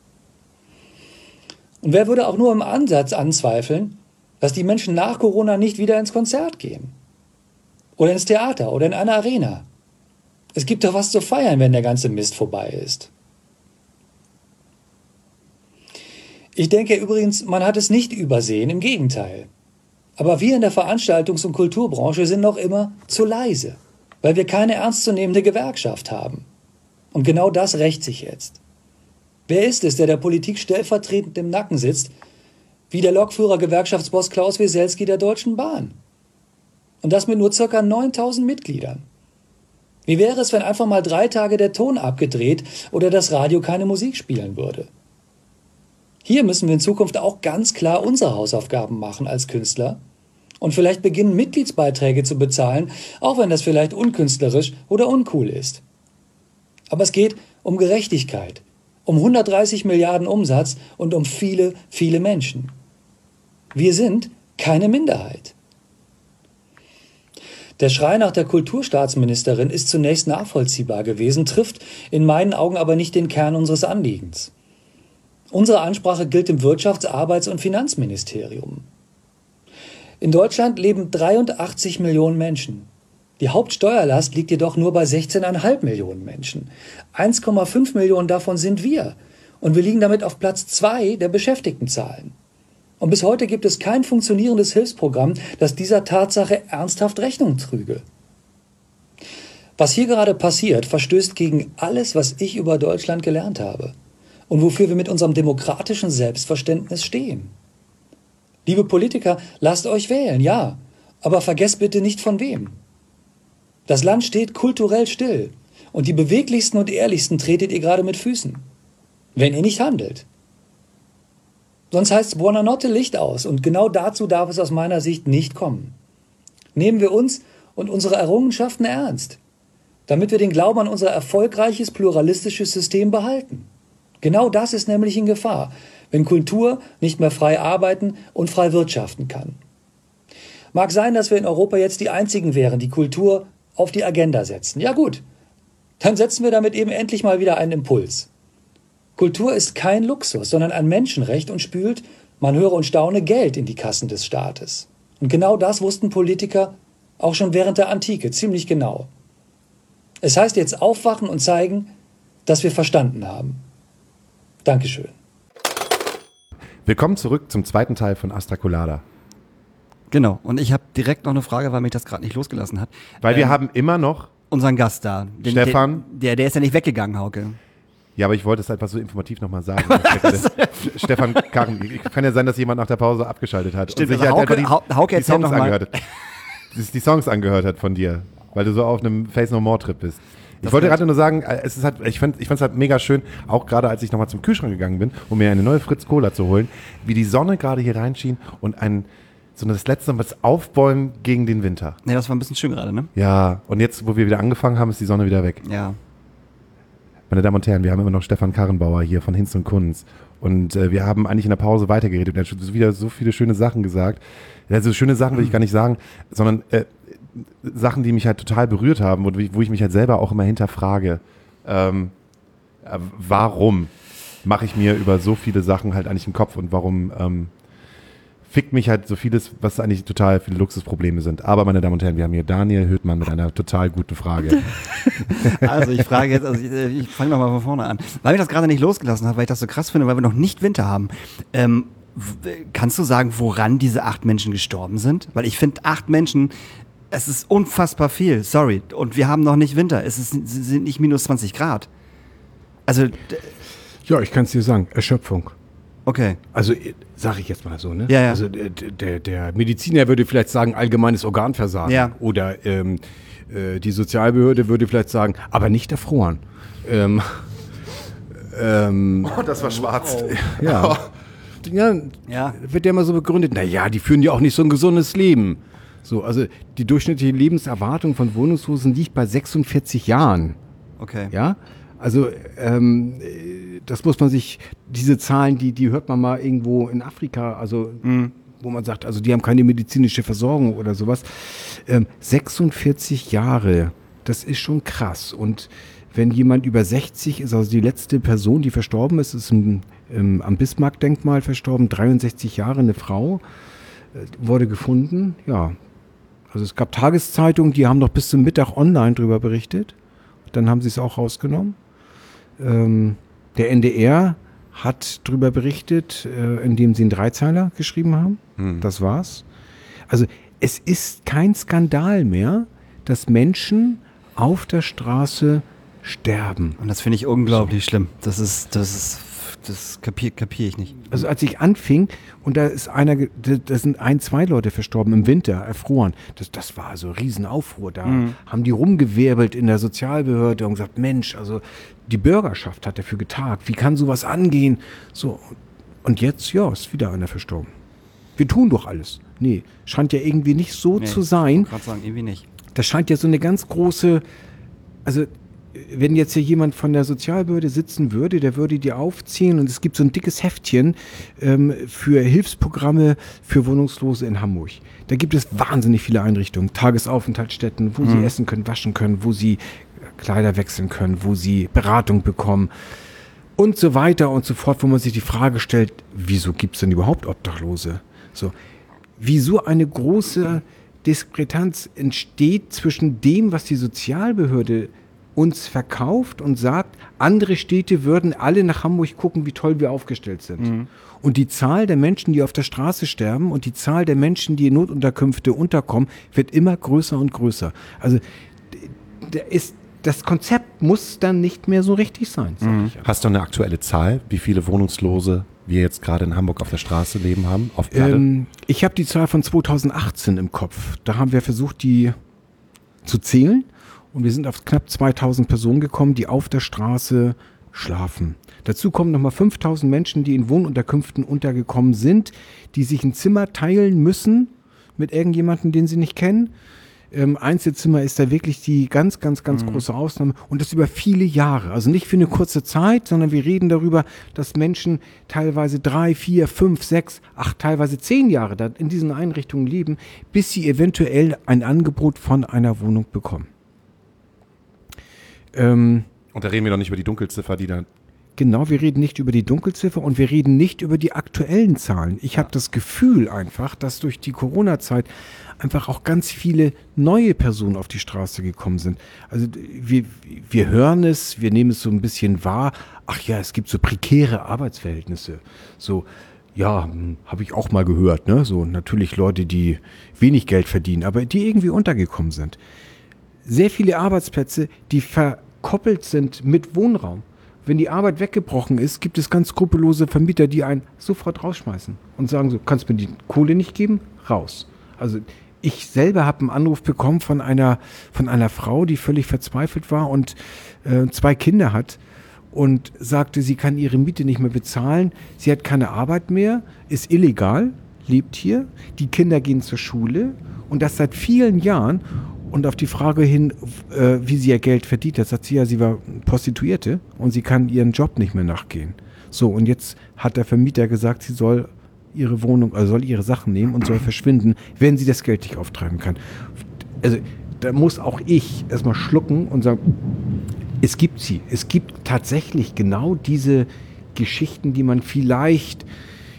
Und wer würde auch nur im Ansatz anzweifeln, dass die Menschen nach Corona nicht wieder ins Konzert gehen? Oder ins Theater oder in eine Arena? Es gibt doch was zu feiern, wenn der ganze Mist vorbei ist. Ich denke übrigens, man hat es nicht übersehen, im Gegenteil. Aber wir in der Veranstaltungs- und Kulturbranche sind noch immer zu leise, weil wir keine ernstzunehmende Gewerkschaft haben. Und genau das rächt sich jetzt. Wer ist es, der Politik stellvertretend im Nacken sitzt, wie der Lokführer-Gewerkschaftsboss Klaus Wieselski der Deutschen Bahn? Und das mit nur ca. 9.000 Mitgliedern. Wie wäre es, wenn einfach mal 3 Tage der Ton abgedreht oder das Radio keine Musik spielen würde? Hier müssen wir in Zukunft auch ganz klar unsere Hausaufgaben machen als Künstler und vielleicht beginnen, Mitgliedsbeiträge zu bezahlen, auch wenn das vielleicht unkünstlerisch oder uncool ist. Aber es geht um Gerechtigkeit, um 130 Milliarden Umsatz und um viele, viele Menschen. Wir sind keine Minderheit. Der Schrei nach der Kulturstaatsministerin ist zunächst nachvollziehbar gewesen, trifft in meinen Augen aber nicht den Kern unseres Anliegens. Unsere Ansprache gilt dem Wirtschafts-, Arbeits- und Finanzministerium. In Deutschland leben 83 Millionen Menschen. Die Hauptsteuerlast liegt jedoch nur bei 16,5 Millionen Menschen. 1,5 Millionen davon sind wir. Und wir liegen damit auf Platz 2 der Beschäftigtenzahlen. Und bis heute gibt es kein funktionierendes Hilfsprogramm, das dieser Tatsache ernsthaft Rechnung trüge. Was hier gerade passiert, verstößt gegen alles, was ich über Deutschland gelernt habe und wofür wir mit unserem demokratischen Selbstverständnis stehen. Liebe Politiker, lasst euch wählen, ja, aber vergesst bitte nicht von wem. Das Land steht kulturell still und die beweglichsten und ehrlichsten tretet ihr gerade mit Füßen, wenn ihr nicht handelt. Sonst heißt es Buonanotte, Licht aus, und genau dazu darf es aus meiner Sicht nicht kommen. Nehmen wir uns und unsere Errungenschaften ernst, damit wir den Glauben an unser erfolgreiches, pluralistisches System behalten. Genau das ist nämlich in Gefahr, wenn Kultur nicht mehr frei arbeiten und frei wirtschaften kann. Mag sein, dass wir in Europa jetzt die Einzigen wären, die Kultur auf die Agenda setzen. Ja gut, dann setzen wir damit eben endlich mal wieder einen Impuls. Kultur ist kein Luxus, sondern ein Menschenrecht und spült, man höre und staune, Geld in die Kassen des Staates. Und genau das wussten Politiker auch schon während der Antike ziemlich genau. Es heißt jetzt aufwachen und zeigen, dass wir verstanden haben. Dankeschön. Willkommen zurück zum zweiten Teil von Astra Colada. Genau, und ich habe direkt noch eine Frage, weil mich das gerade nicht losgelassen hat. Weil wir haben immer noch unseren Gast da. Stefan. Der ist ja nicht weggegangen, Hauke. Ja, aber ich wollte es einfach so informativ nochmal sagen. Stefan Karren, kann ja sein, dass jemand nach der Pause abgeschaltet hat. Stimmt, und sich also Hauke die Songs angehört hat. Die Songs angehört hat von dir, weil du so auf einem Face No More Trip bist. Ich wollte gerade nur sagen, es ist halt, ich fand es halt mega schön, auch gerade als ich nochmal zum Kühlschrank gegangen bin, um mir eine neue Fritz Cola zu holen, wie die Sonne gerade hier reinschien und so das letzte was aufbäumen gegen den Winter. Ja, das war ein bisschen schön gerade, ne? Ja, und jetzt, wo wir wieder angefangen haben, ist die Sonne wieder weg. Ja. Meine Damen und Herren, wir haben immer noch Stefan Karrenbauer hier von Hinz und Kunz. Und wir haben eigentlich in der Pause weitergeredet. Er hat schon wieder so viele schöne Sachen gesagt. Also schöne Sachen will ich gar nicht sagen, sondern Sachen, die mich halt total berührt haben und wo ich mich halt selber auch immer hinterfrage, warum mache ich mir über so viele Sachen halt eigentlich einen Kopf und warum fickt mich halt so vieles, was eigentlich total viele Luxusprobleme sind. Aber, meine Damen und Herren, wir haben hier Daniel Höhtmann mit einer total guten Frage. Also ich frage jetzt, ich fange nochmal von vorne an. Weil ich das gerade nicht losgelassen habe, weil ich das so krass finde, weil wir noch nicht Winter haben. Kannst du sagen, woran diese 8 Menschen gestorben sind? Weil ich finde, 8 Menschen, es ist unfassbar viel, sorry. Und wir haben noch nicht Winter, sind nicht minus 20 Grad. Also... Ja, ich kann es dir sagen, Erschöpfung. Okay. Also, sage ich jetzt mal so, ne? Ja. Also, der Mediziner würde vielleicht sagen, allgemeines Organversagen. Ja. Oder die Sozialbehörde würde vielleicht sagen, aber nicht erfroren. Das war schwarz. Ja. Ja, wird ja immer so begründet, naja, die führen ja auch nicht so ein gesundes Leben. So, also die durchschnittliche Lebenserwartung von Wohnungslosen liegt bei 46 Jahren. Okay. Ja, also das muss man sich, diese Zahlen, die hört man mal irgendwo in Afrika, also wo man sagt, also die haben keine medizinische Versorgung oder sowas. 46 Jahre, das ist schon krass. Und wenn jemand über 60 ist, also die letzte Person, die verstorben ist, ist am Bismarck-Denkmal verstorben, 63 Jahre, eine Frau, wurde gefunden. Ja, also es gab Tageszeitungen, die haben noch bis zum Mittag online drüber berichtet. Dann haben sie es auch rausgenommen. Der NDR hat drüber berichtet, indem sie einen Dreizeiler geschrieben haben. Das war's. Also es ist kein Skandal mehr, dass auf der Straße sterben. Und das finde ich unglaublich schlimm. Das kapiere ich nicht. Also als ich anfing und da sind 2 Leute verstorben im Winter, erfroren. Das war so ein Riesenaufruhr. Da haben die rumgewirbelt in der Sozialbehörde und gesagt, Mensch, also die Bürgerschaft hat dafür getagt. Wie kann sowas angehen? So. Und jetzt, ja, ist wieder einer verstorben. Wir tun doch alles. Nee, scheint ja irgendwie nicht so zu sein. Ich wollte gerade sagen, irgendwie nicht. Das scheint ja so eine ganz große, also wenn jetzt hier jemand von der Sozialbehörde sitzen würde, der würde die aufziehen und es gibt so ein dickes Heftchen für Hilfsprogramme für Wohnungslose in Hamburg. Da gibt es wahnsinnig viele Einrichtungen, Tagesaufenthaltsstätten, wo sie essen können, waschen können, wo sie Kleider wechseln können, wo sie Beratung bekommen und so weiter und so fort, wo man sich die Frage stellt, wieso gibt es denn überhaupt Obdachlose? So, wieso eine große Diskrepanz entsteht zwischen dem, was die Sozialbehörde uns verkauft und sagt, andere Städte würden alle nach Hamburg gucken, wie toll wir aufgestellt sind. Und die Zahl der Menschen, die auf der Straße sterben und die Zahl der Menschen, die in Notunterkünfte unterkommen, wird immer größer und größer. Also das Konzept muss dann nicht mehr so richtig sein. Sag ich. Hast du eine aktuelle Zahl, wie viele Wohnungslose wir jetzt gerade in Hamburg auf der Straße leben haben? Ich habe die Zahl von 2018 im Kopf. Da haben wir versucht, die zu zählen. Und wir sind auf knapp 2000 Personen gekommen, die auf der Straße schlafen. Dazu kommen nochmal 5000 Menschen, die in Wohnunterkünften untergekommen sind, die sich ein Zimmer teilen müssen mit irgendjemandem, den sie nicht kennen. Einzelzimmer ist da wirklich die ganz große Ausnahme. Und das über viele Jahre. Also nicht für eine kurze Zeit, sondern wir reden darüber, dass Menschen teilweise 3, 4, 5, 6, 8, teilweise 10 Jahre da in diesen Einrichtungen leben, bis sie eventuell ein Angebot von einer Wohnung bekommen. Und da reden wir doch nicht über die Dunkelziffer, die da... Genau, wir reden nicht über die Dunkelziffer und wir reden nicht über die aktuellen Zahlen. Ich habe das Gefühl einfach, dass durch die Corona-Zeit einfach auch ganz viele neue Personen auf die Straße gekommen sind. Also wir hören es, wir nehmen es so ein bisschen wahr. Ach ja, es gibt so prekäre Arbeitsverhältnisse. So, ja, habe ich auch mal gehört, ne? So natürlich Leute, die wenig Geld verdienen, aber die irgendwie untergekommen sind. Sehr viele Arbeitsplätze, die verkoppelt sind mit Wohnraum. Wenn die Arbeit weggebrochen ist, gibt es ganz skrupellose Vermieter, die einen sofort rausschmeißen und sagen so, kannst du mir die Kohle nicht geben? Raus. Also ich selber habe einen Anruf bekommen von einer Frau, die völlig verzweifelt war und 2 Kinder hat und sagte, sie kann ihre Miete nicht mehr bezahlen, sie hat keine Arbeit mehr, ist illegal, lebt hier, die Kinder gehen zur Schule und das seit vielen Jahren. Und auf die Frage hin, wie sie ihr Geld verdient hat, sagt sie ja, sie war Prostituierte und sie kann ihren Job nicht mehr nachgehen. So, und jetzt hat der Vermieter gesagt, sie soll ihre Wohnung, also soll ihre Sachen nehmen und soll verschwinden, wenn sie das Geld nicht auftreiben kann. Also da muss auch ich erstmal schlucken und sagen, es gibt sie. Es gibt tatsächlich genau diese Geschichten, die man vielleicht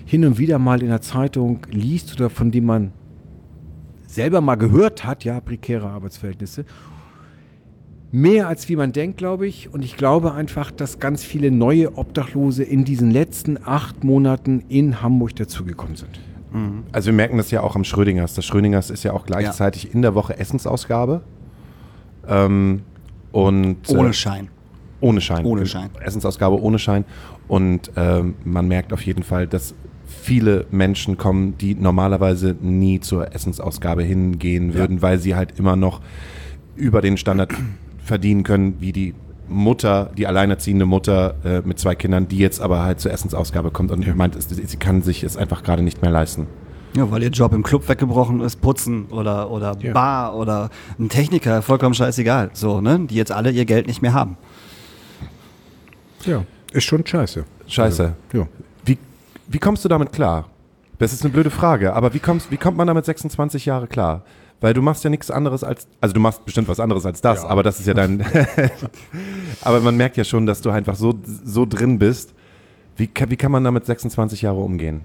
hin und wieder mal in der Zeitung liest oder von dem man selber mal gehört hat, ja, prekäre Arbeitsverhältnisse. Mehr als wie man denkt, glaube ich. Und ich glaube einfach, dass ganz viele neue Obdachlose in diesen letzten 8 Monaten in Hamburg dazugekommen sind. Also wir merken das ja auch am Schrödingers. Das Schrödingers ist ja auch gleichzeitig in der Woche Essensausgabe. Und Ohne Schein. Ohne Schein. Ohne Schein. Essensausgabe ohne Schein. Und man merkt auf jeden Fall, dass viele Menschen kommen, die normalerweise nie zur Essensausgabe hingehen würden, weil sie halt immer noch über den Standard verdienen können, wie die Mutter, die alleinerziehende Mutter mit 2 Kindern, die jetzt aber halt zur Essensausgabe kommt und meint, sie kann sich es einfach gerade nicht mehr leisten. Ja, weil ihr Job im Club weggebrochen ist, Putzen oder Bar oder ein Techniker, vollkommen scheißegal, so, ne, die jetzt alle ihr Geld nicht mehr haben. Ja, ist schon scheiße. Scheiße. Ja. Wie kommst du damit klar? Das ist eine blöde Frage, aber wie kommt man damit 26 Jahre klar? Weil du machst ja nichts anderes also du machst bestimmt was anderes als das, aber das ist ja dein, aber man merkt ja schon, dass du einfach so drin bist. Wie kann man damit 26 Jahre umgehen?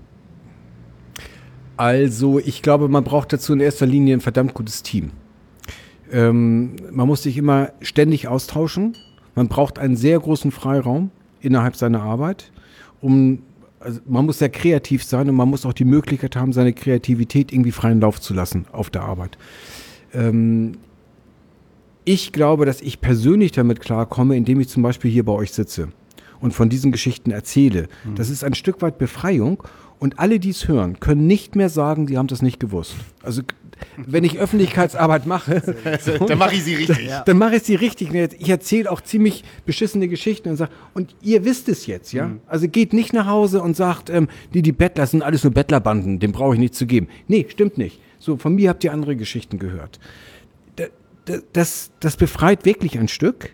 Also ich glaube, man braucht dazu in erster Linie ein verdammt gutes Team. Man muss sich immer ständig austauschen. Man braucht einen sehr großen Freiraum innerhalb seiner Arbeit. Also man muss sehr kreativ sein und man muss auch die Möglichkeit haben, seine Kreativität irgendwie freien Lauf zu lassen auf der Arbeit. Ich glaube, dass ich persönlich damit klarkomme, indem ich zum Beispiel hier bei euch sitze und von diesen Geschichten erzähle. Das ist ein Stück weit Befreiung und alle, die es hören, können nicht mehr sagen, die haben das nicht gewusst. Also wenn ich Öffentlichkeitsarbeit mache, dann mache ich sie richtig. Dann mache ich sie richtig. Ich erzähle auch ziemlich beschissene Geschichten und sage, und ihr wisst es jetzt, ja? Also geht nicht nach Hause und sagt, die Bettler sind alles nur Bettlerbanden, dem brauche ich nichts zu geben. Nee, stimmt nicht. So, von mir habt ihr andere Geschichten gehört. Das befreit wirklich ein Stück.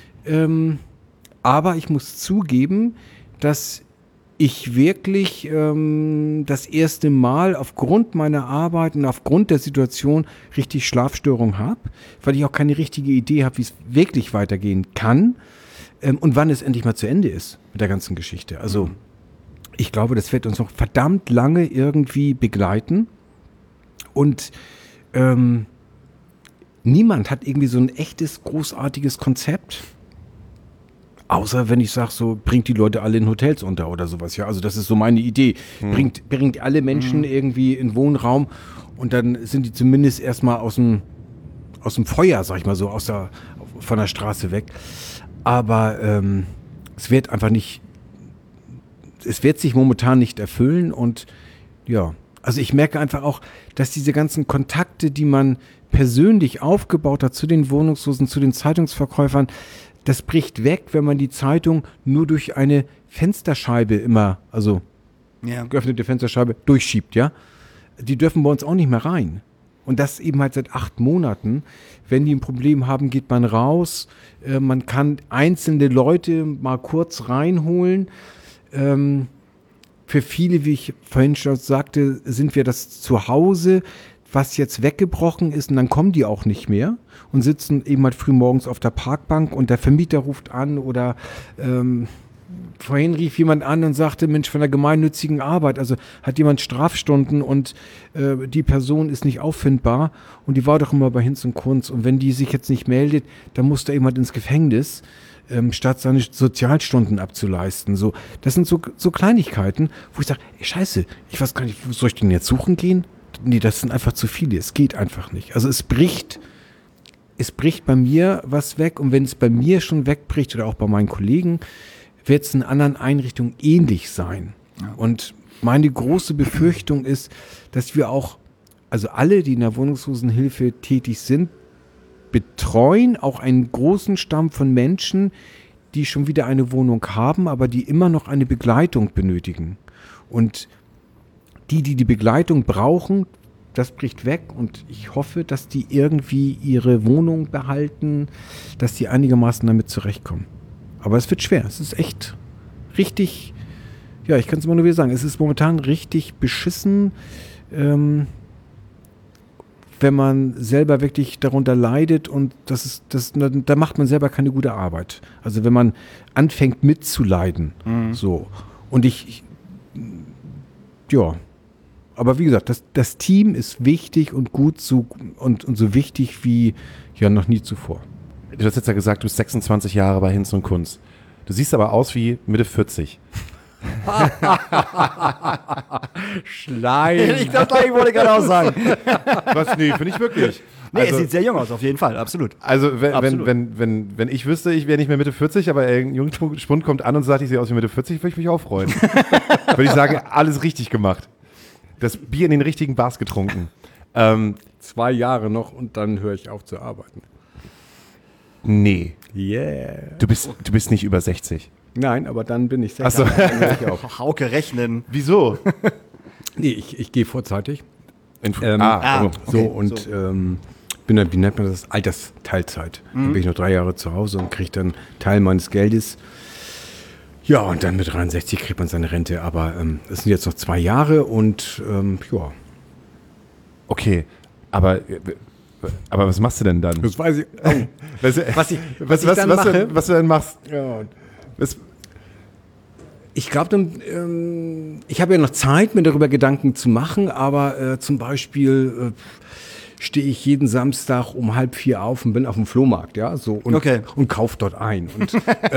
Aber ich muss zugeben, dass ich wirklich das erste Mal aufgrund meiner Arbeit und aufgrund der Situation richtig Schlafstörungen habe, weil ich auch keine richtige Idee habe, wie es wirklich weitergehen kann und wann es endlich mal zu Ende ist mit der ganzen Geschichte. Also ich glaube, das wird uns noch verdammt lange irgendwie begleiten und niemand hat irgendwie so ein echtes, großartiges Konzept. Außer wenn ich sage, so bringt die Leute alle in Hotels unter oder sowas. Ja, also das ist so meine Idee. Bringt alle Menschen irgendwie in Wohnraum und dann sind die zumindest erstmal aus dem Feuer, sag ich mal so, von der Straße weg. Aber es wird sich momentan nicht erfüllen und ja, also ich merke einfach auch, dass diese ganzen Kontakte, die man persönlich aufgebaut hat zu den Wohnungslosen, zu den Zeitungsverkäufern, das bricht weg, wenn man die Zeitung nur durch eine Fensterscheibe geöffnete Fensterscheibe durchschiebt, ja. Die dürfen bei uns auch nicht mehr rein. Und das eben halt seit 8 Monaten. Wenn die ein Problem haben, geht man raus. Man kann einzelne Leute mal kurz reinholen. Für viele, wie ich vorhin schon sagte, sind wir das Zuhause, was jetzt weggebrochen ist und dann kommen die auch nicht mehr und sitzen eben halt früh morgens auf der Parkbank und der Vermieter ruft an oder vorhin rief jemand an und sagte, Mensch, von der gemeinnützigen Arbeit, also hat jemand Strafstunden und die Person ist nicht auffindbar und die war doch immer bei Hinz und Kunz und wenn die sich jetzt nicht meldet, dann muss da jemand ins Gefängnis, statt seine Sozialstunden abzuleisten. So, das sind so Kleinigkeiten, wo ich sage, scheiße, ich weiß gar nicht, wo soll ich denn jetzt suchen gehen? Nee, das sind einfach zu viele. Es geht einfach nicht. Also es bricht bei mir was weg und wenn es bei mir schon wegbricht oder auch bei meinen Kollegen, wird es in anderen Einrichtungen ähnlich sein. Ja. Und meine große Befürchtung ist, dass wir auch, also alle, die in der Wohnungslosenhilfe tätig sind, betreuen auch einen großen Stamm von Menschen, die schon wieder eine Wohnung haben, aber die immer noch eine Begleitung benötigen. Und die Begleitung brauchen, das bricht weg und ich hoffe, dass die irgendwie ihre Wohnung behalten, dass die einigermaßen damit zurechtkommen. Aber es wird schwer. Es ist echt richtig, ja, ich kann es immer nur wieder sagen, es ist momentan richtig beschissen, wenn man selber wirklich darunter leidet und da macht man selber keine gute Arbeit. Also wenn man anfängt mitzuleiden, so. Und ja, aber wie gesagt, das Team ist wichtig und gut und so wichtig wie ja noch nie zuvor. Du hast jetzt ja gesagt, du bist 26 Jahre bei Hinz und Kunz. Du siehst aber aus wie Mitte 40. Schleim. Ich glaube, ich wollte gerade auch sagen. Was? Nee, finde ich wirklich. Nee, es sieht sehr jung aus, auf jeden Fall, absolut. Also Absolut. wenn ich wüsste, ich wäre nicht mehr Mitte 40, aber ein Jungspund kommt an und sagt, ich sehe aus wie Mitte 40, würde ich mich auch freuen. Würde ich sagen, alles richtig gemacht. Das Bier in den richtigen Bars getrunken. 2 Jahre noch und dann höre ich auf zu arbeiten. Nee, Yeah. du bist nicht über 60. Nein, aber dann bin ich 6 Ach so. Jahre, dann höre ich auf. Hauke rechnen. Wieso? Nee, ich gehe vorzeitig. okay. So und bin dann, wie nennt man das, Altersteilzeit. Dann bin ich noch 3 Jahre zu Hause und kriege dann Teil meines Geldes. Ja, und dann mit 63 kriegt man seine Rente. Aber es sind jetzt noch 2 Jahre und ja. Okay, aber was machst du denn dann? Das weiß ich. Oh. Was ich dann mache? Was du dann machst? Ja. Was, Ich glaube, dann, ich habe ja noch Zeit, mir darüber Gedanken zu machen, aber zum Beispiel stehe ich jeden Samstag um 3:30 auf und bin auf dem Flohmarkt, ja, so und kaufe dort ein. Und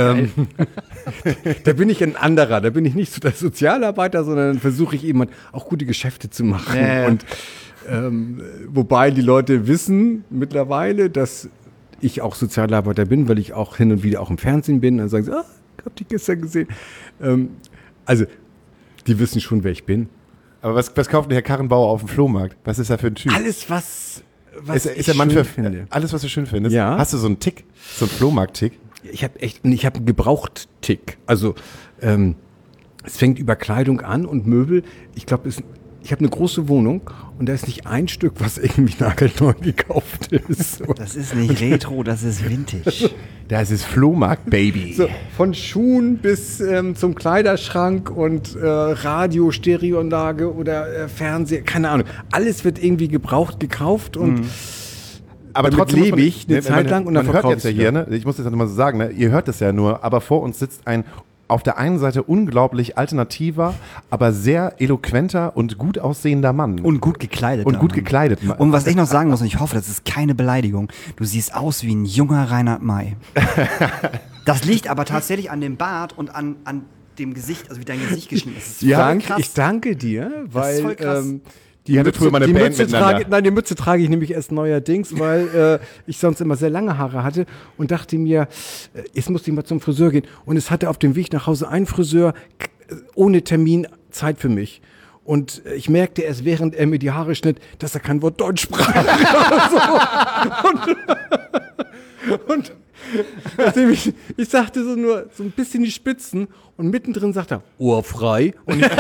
da bin ich ein anderer, da bin ich nicht so der Sozialarbeiter, sondern dann versuche ich eben auch gute Geschäfte zu machen. Ja. Und wobei die Leute wissen mittlerweile, dass ich auch Sozialarbeiter bin, weil ich auch hin und wieder auch im Fernsehen bin. Dann sagen sie, ich habe die gestern gesehen. Also, die wissen schon, wer ich bin. aber was kauft denn Herr Karrenbauer auf dem Flohmarkt? Was ist er für ein Typ? Alles, was ist der Mann schön für finde. alles, was du schön findest? Ja. Hast du so einen Tick? So einen Flohmarkt-Tick? Ich habe einen Gebraucht-Tick. Also, es fängt über Kleidung an und Möbel. Ich glaube, ich habe eine große Wohnung und da ist nicht ein Stück, was irgendwie nagelneu gekauft ist. Das ist nicht Retro, das ist Vintage. Das ist Flohmarkt, Baby. So, von Schuhen bis zum Kleiderschrank und Radio, Stereoanlage oder Fernseher, keine Ahnung. Alles wird irgendwie gebraucht, gekauft und Aber damit trotzdem lebe ich eine Zeit lang und dann man hört verkaufe jetzt ja ich hier, ne? Ich muss das nochmal so sagen, ne? Ihr hört es ja nur, aber vor uns sitzt ein auf der einen Seite unglaublich alternativer, aber sehr eloquenter und gut aussehender Mann. Und gut gekleidet. Und gut gekleidet. Und was ich noch sagen muss, und ich hoffe, das ist keine Beleidigung, du siehst aus wie ein junger Reinhard May. Das liegt aber tatsächlich an dem Bart und an dem Gesicht, also wie dein Gesicht geschnitten ist. Ich danke dir, weil voll krass. Die hatte früher mal eine Band miteinander. Die Mütze trage ich nämlich erst neuerdings, weil ich sonst immer sehr lange Haare hatte und dachte mir, jetzt musste ich mal zum Friseur gehen. Und es hatte auf dem Weg nach Hause ein Friseur ohne Termin Zeit für mich. Und ich merkte erst, während er mir die Haare schnitt, dass er kein Wort Deutsch sprach. und nachdem ich sagte so nur so ein bisschen die Spitzen und mittendrin sagt er, ohrfrei. Und ich,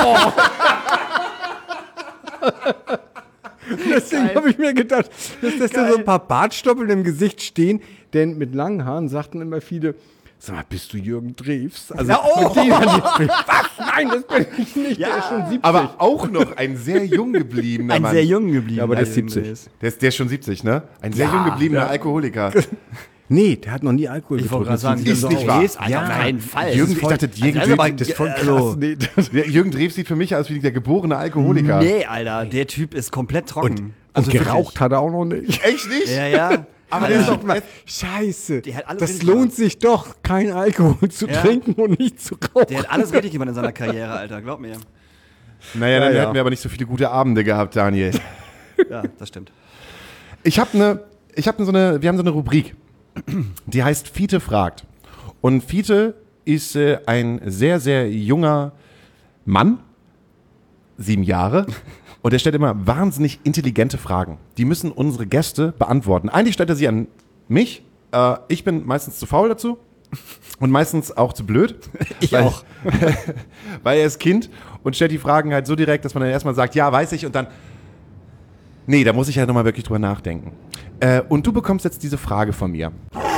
deswegen habe ich mir gedacht, dass da so ein paar Bartstoppeln im Gesicht stehen, denn mit langen Haaren sagten immer viele, sag mal, bist du Jürgen Drews? Also, was? Nein, das bin ich nicht, der ist schon 70. Aber auch noch ein sehr jung gebliebener Mann. Sehr jung geblieben. Ja, aber der ist 70. Der ist schon 70, ne? Ein sehr jung gebliebener Alkoholiker. Nee, der hat noch nie Alkohol Ich wollte getrunken. gerade sagen, ist so nicht aus. wahr. Ja, auf keinen Fall. Jürgen, ich dachte, Jürgen Drews, das ist voll Krass, nee, Jürgen Drews sieht für mich aus wie der geborene Alkoholiker. Nee, Alter, der Typ ist komplett trocken. und geraucht hat er auch noch nicht. Echt nicht? Ja. Aber Das der ist doch mal, Scheiße, Der hat alles das richtig lohnt gemacht. sich doch, kein Alkohol zu Ja. trinken und nicht zu rauchen. Der hat alles richtig gemacht in seiner Karriere, Alter, glaub mir. Naja, dann Ja. hätten wir aber nicht so viele gute Abende gehabt, Daniel. Ja, das stimmt. Wir haben so eine Rubrik, die heißt Fiete fragt. Und Fiete ist ein sehr, sehr junger Mann, 7 Jahre. Und er stellt immer wahnsinnig intelligente Fragen. Die müssen unsere Gäste beantworten. Eigentlich stellt er sie an mich. Ich bin meistens zu faul dazu. Und meistens auch zu blöd. Ich auch. Weil er ist Kind und stellt die Fragen halt so direkt, dass man dann erstmal sagt, ja, weiß ich. Und dann, nee, da muss ich ja nochmal wirklich drüber nachdenken. Und du bekommst jetzt diese Frage von mir.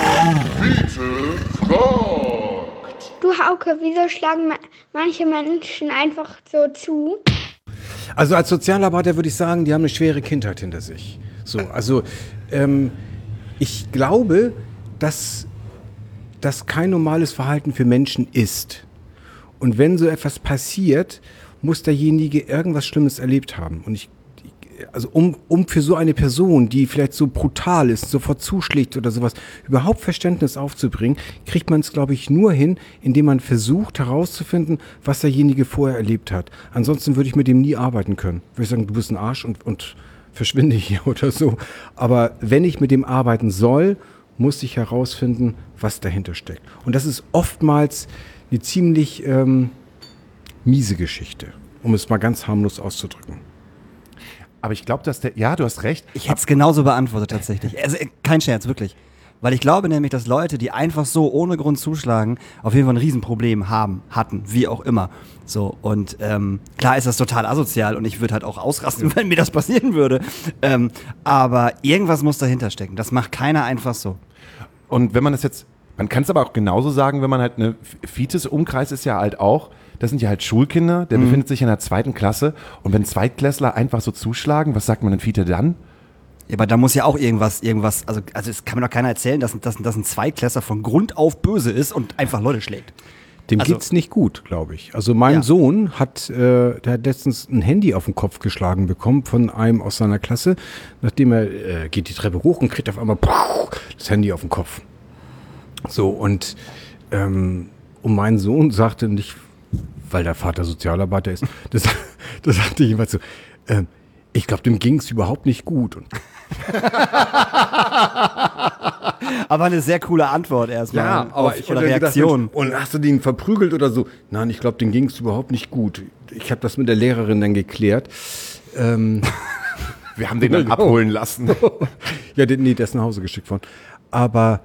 Du Hauke, wieso schlagen manche Menschen einfach so zu? Also als Sozialarbeiter würde ich sagen, die haben eine schwere Kindheit hinter sich. So, also ich glaube, dass das kein normales Verhalten für Menschen ist. Und wenn so etwas passiert, muss derjenige irgendwas Schlimmes erlebt haben. Und also um für so eine Person, die vielleicht so brutal ist, sofort zuschlägt oder sowas, überhaupt Verständnis aufzubringen, kriegt man es, glaube ich, nur hin, indem man versucht herauszufinden, was derjenige vorher erlebt hat. Ansonsten würde ich mit dem nie arbeiten können. Würde ich sagen, du bist ein Arsch und verschwinde hier oder so. Aber wenn ich mit dem arbeiten soll, muss ich herausfinden, was dahinter steckt. Und das ist oftmals eine ziemlich miese Geschichte, um es mal ganz harmlos auszudrücken. Aber ich glaube, du hast recht. Ich hätte es genauso beantwortet tatsächlich. Also kein Scherz, wirklich. Weil ich glaube nämlich, dass Leute, die einfach so ohne Grund zuschlagen, auf jeden Fall ein Riesenproblem hatten, wie auch immer. So, und klar ist das total asozial und ich würde halt auch ausrasten, wenn mir das passieren würde. Aber irgendwas muss dahinter stecken. Das macht keiner einfach so. Und wenn man das jetzt, man kann es aber auch genauso sagen, wenn man halt eine Fites-Umkreis ist ja halt auch, das sind ja halt Schulkinder, der befindet sich in der 2. Klasse und wenn Zweitklässler einfach so zuschlagen, was sagt man denn Fiete dann? Ja, aber da muss ja auch irgendwas, also es kann mir doch keiner erzählen, dass ein Zweitklässler von Grund auf böse ist und einfach Leute schlägt. Dem geht's nicht gut, glaube ich. Also mein Sohn der hat letztens ein Handy auf den Kopf geschlagen bekommen von einem aus seiner Klasse, nachdem er geht die Treppe hoch und kriegt auf einmal das Handy auf den Kopf. So, und mein Sohn sagte nicht, weil der Vater Sozialarbeiter ist, das sagte jemand so, ich glaube, dem ging's überhaupt nicht gut. Und aber eine sehr coole Antwort erstmal. Ja, aber ich hatte Reaktion. Gedacht, und hast du den verprügelt oder so? Nein, ich glaube, dem ging's überhaupt nicht gut. Ich habe das mit der Lehrerin dann geklärt. Wir haben den dann abholen lassen. Ja, der ist nach Hause geschickt worden. Aber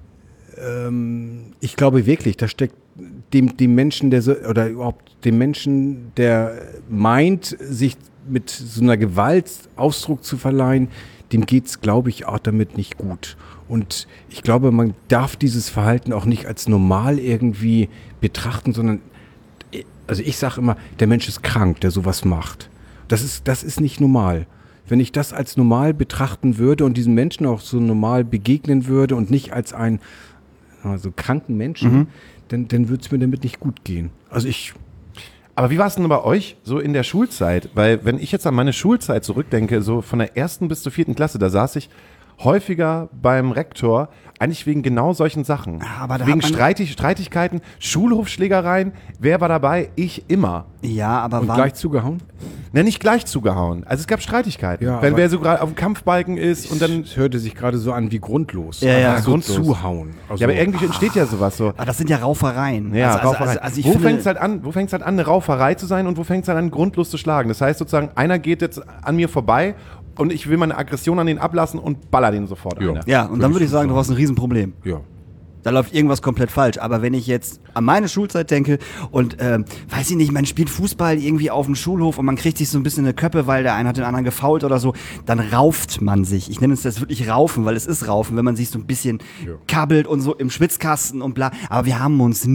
ich glaube wirklich, da steckt dem Menschen, oder überhaupt dem Menschen, der meint, sich mit so einer Gewalt Ausdruck zu verleihen, dem geht's, glaube ich, auch damit nicht gut. Und ich glaube, man darf dieses Verhalten auch nicht als normal irgendwie betrachten, sondern, also ich sage immer, der Mensch ist krank, der sowas macht. Das ist nicht normal. Wenn ich das als normal betrachten würde und diesen Menschen auch so normal begegnen würde und nicht als einen so kranken Menschen, dann würde es mir damit nicht gut gehen. Also Aber wie war es denn bei euch so in der Schulzeit? Weil wenn ich jetzt an meine Schulzeit zurückdenke, so von der 1. bis zur 4. Klasse, da saß ich häufiger beim Rektor, eigentlich wegen genau solchen Sachen. Aber da wegen Streitigkeiten, Schulhofschlägereien. Wer war dabei? Ich immer. Ja, aber und gleich zugehauen? Ne, nicht gleich zugehauen. Also es gab Streitigkeiten. Ja, wenn wer so gerade auf dem Kampfbalken ist und dann... Es hörte sich gerade so an wie grundlos. Ja, so zuhauen. Also, ja, aber irgendwie entsteht ja sowas so. Aber das sind ja Raufereien. Ja, Raufereien. Also ich wo finde, fängt es halt an, eine Rauferei zu sein und wo fängt es halt an, grundlos zu schlagen? Das heißt sozusagen, einer geht jetzt an mir vorbei und ich will meine Aggression an den ablassen und baller den sofort ein. Ja, und dann würde ich sagen, du hast ein Riesenproblem. Ja. Da läuft irgendwas komplett falsch. Aber wenn ich jetzt an meine Schulzeit denke und, weiß ich nicht, man spielt Fußball irgendwie auf dem Schulhof und man kriegt sich so ein bisschen in die Köppe, weil der eine hat den anderen gefoult oder so, dann rauft man sich. Ich nenne es das wirklich Raufen, weil es ist Raufen, wenn man sich so ein bisschen kabbelt und so im Schwitzkasten und bla. Aber wir haben uns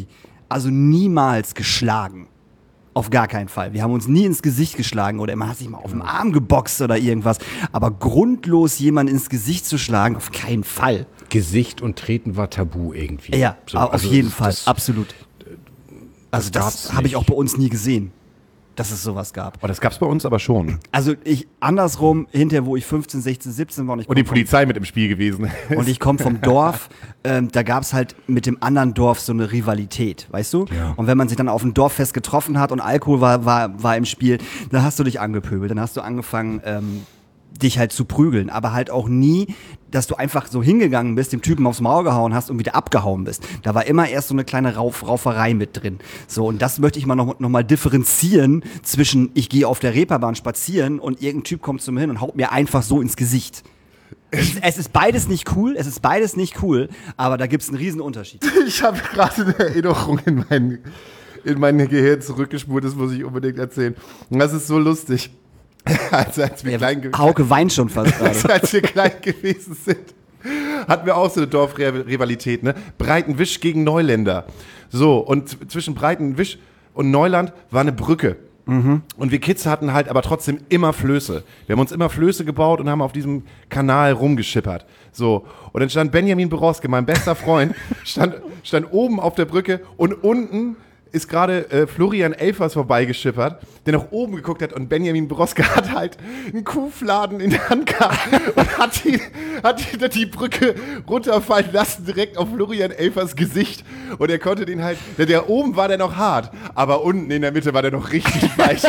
niemals geschlagen. Auf gar keinen Fall. Wir haben uns nie ins Gesicht geschlagen oder man hat sich mal auf den Arm geboxt oder irgendwas. Aber grundlos jemanden ins Gesicht zu schlagen, auf keinen Fall. Gesicht und Treten war tabu irgendwie. Ja, so, auf jeden Fall, absolut. Also das das habe ich auch bei uns nie gesehen, dass es sowas gab. Aber das gab's bei uns aber schon. Also andersrum, hinterher, wo ich 15, 16, 17 war Und die Polizei mit im Spiel gewesen. Und ich komme vom Dorf, da gab's halt mit dem anderen Dorf so eine Rivalität, weißt du? Ja. Und wenn man sich dann auf dem Dorffest getroffen hat und Alkohol war im Spiel, dann hast du dich angepöbelt, dann hast du angefangen, dich halt zu prügeln, aber halt auch nie, dass du einfach so hingegangen bist, dem Typen aufs Maul gehauen hast und wieder abgehauen bist. Da war immer erst so eine kleine Rauferei mit drin. So, und das möchte ich mal noch mal differenzieren zwischen, ich gehe auf der Reeperbahn spazieren und irgendein Typ kommt zu mir hin und haut mir einfach so ins Gesicht. Es ist beides nicht cool, aber da gibt's einen riesen Unterschied. Ich habe gerade eine Erinnerung in mein Gehirn zurückgespult, das muss ich unbedingt erzählen. Und das ist so lustig. Als wir Hauke weint schon fast gerade. Als wir klein gewesen sind, hatten wir auch so eine Dorfrivalität, ne? Breitenwisch gegen Neuländer. So, und zwischen Breitenwisch und Neuland war eine Brücke. Und wir Kids hatten halt aber trotzdem immer Flöße. Wir haben uns immer Flöße gebaut und haben auf diesem Kanal rumgeschippert. So, und dann stand Benjamin Borowski, mein bester Freund, stand oben auf der Brücke und unten ist gerade Florian Elfers vorbeigeschippert, der nach oben geguckt hat und Benjamin Broske hat halt einen Kuhfladen in der Hand gehabt und hat die Brücke runterfallen lassen, direkt auf Florian Elfers Gesicht. Und er konnte den halt, der oben war der noch hart, aber unten in der Mitte war der noch richtig weich.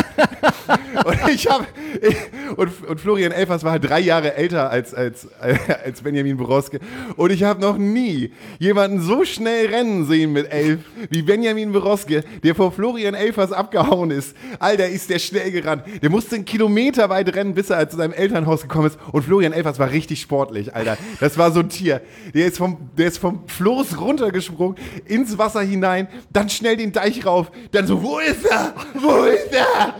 Und Florian Elfers war halt 3 Jahre älter als Benjamin Broske. Und ich habe noch nie jemanden so schnell rennen sehen mit 11 wie Benjamin Broske, der vor Florian Elfers abgehauen ist. Alter, ist der schnell gerannt. Der musste 1 Kilometer weit rennen, bis er zu seinem Elternhaus gekommen ist. Und Florian Elfers war richtig sportlich, Alter. Das war so ein Tier. Der ist vom Floß runtergesprungen, ins Wasser hinein, dann schnell den Deich rauf, dann so, wo ist er? Wo ist er?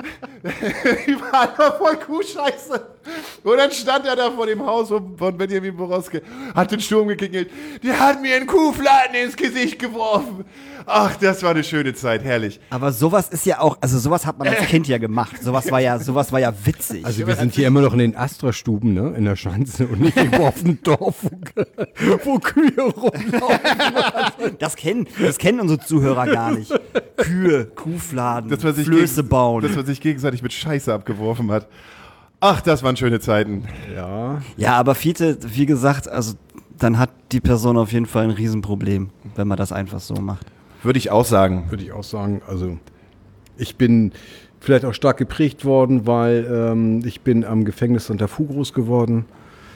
Die war einfach voll Kuhscheiße. Und dann stand er da vor dem Haus von Benjamin Broske, hat den Sturm geklingelt. Der hat mir einen Kuhfladen ins Gesicht geworfen. Ach, das war eine schöne Zeit, herrlich. Aber sowas ist ja auch, also sowas hat man als Kind ja gemacht. Sowas war ja witzig. Also wir sind hier immer noch in den Astra-Stuben, ne, in der Schanze und nicht irgendwo auf dem Dorf, wo Kühe rumlaufen. Das kennen unsere Zuhörer gar nicht. Kühe, Kuhfladen, Flöße bauen. Dass man sich gegenseitig mit Scheiße abgeworfen hat. Ach, das waren schöne Zeiten. Ja, aber Fiete, wie gesagt, also dann hat die Person auf jeden Fall ein Riesenproblem, wenn man das einfach so macht. Würde ich auch sagen. Also ich bin vielleicht auch stark geprägt worden, weil ich bin am Gefängnis Santa-Fu groß geworden.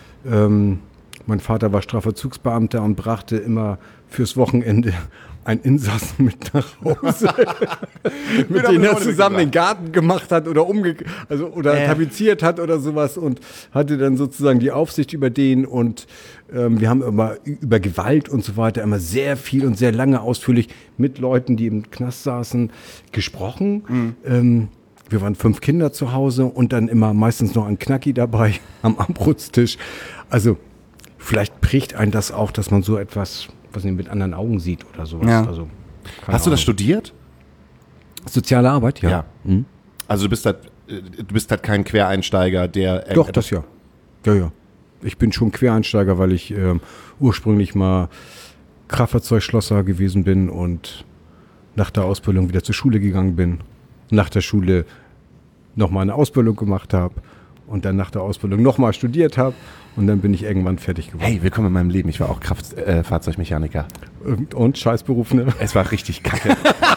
Mein Vater war Strafvollzugsbeamter und brachte immer fürs Wochenende einen Insassen mit nach Hause, mit dem er zusammen den Garten gemacht hat oder tapeziert hat oder sowas und hatte dann sozusagen die Aufsicht über den und wir haben immer über Gewalt und so weiter immer sehr viel und sehr lange ausführlich mit Leuten, die im Knast saßen, gesprochen. Wir waren 5 Kinder zu Hause und dann immer meistens noch ein Knacki dabei am Abendbrotstisch. Also vielleicht prägt einen das auch, dass man so etwas, was man mit anderen Augen sieht oder sowas. Ja. Also, Hast du das studiert? Soziale Arbeit, ja. Mhm. Also du bist halt kein Quereinsteiger, der... Doch, das ja. Ja. Ich bin schon Quereinsteiger, weil ich ursprünglich mal Kraftfahrzeugschlosser gewesen bin und nach der Ausbildung wieder zur Schule gegangen bin. Nach der Schule nochmal eine Ausbildung gemacht habe und dann nach der Ausbildung nochmal studiert habe und dann bin ich irgendwann fertig geworden. Hey, willkommen in meinem Leben. Ich war auch Fahrzeugmechaniker. Und Scheißberuf, ne? Es war richtig kacke.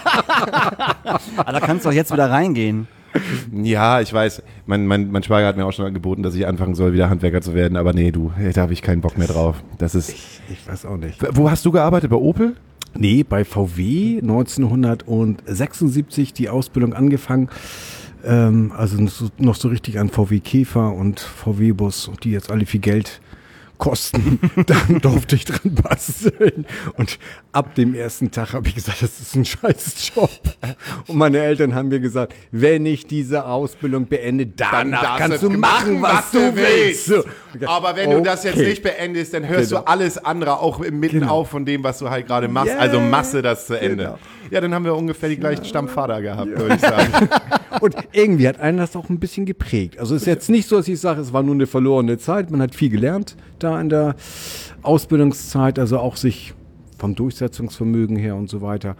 Aber da kannst du doch jetzt wieder reingehen. Ja, ich weiß. Mein Schwager hat mir auch schon angeboten, dass ich anfangen soll, wieder Handwerker zu werden. Aber nee, da habe ich keinen Bock mehr drauf. Das ist. Ich weiß auch nicht. Wo hast du gearbeitet? Bei Opel? Nee, bei VW 1976 die Ausbildung angefangen. Also noch so richtig an VW Käfer und VW Bus, die jetzt alle viel Geld kosten. Dann durfte ich dran basteln. Und ab dem ersten Tag habe ich gesagt, das ist ein scheiß Job. Und meine Eltern haben mir gesagt, wenn ich diese Ausbildung beende, dann kannst du machen, was du willst. So. Aber wenn du das jetzt nicht beendest, dann hörst du alles andere auch mitten auf von dem, was du halt gerade machst. Yeah. Also masse das zu Ende. Genau. Ja, dann haben wir ungefähr die gleichen Stammvater gehabt, würde ich sagen. Und irgendwie hat einen das auch ein bisschen geprägt. Also es ist jetzt nicht so, dass ich sage, es war nur eine verlorene Zeit. Man hat viel gelernt da in der Ausbildungszeit, also auch sich vom Durchsetzungsvermögen her und so weiter.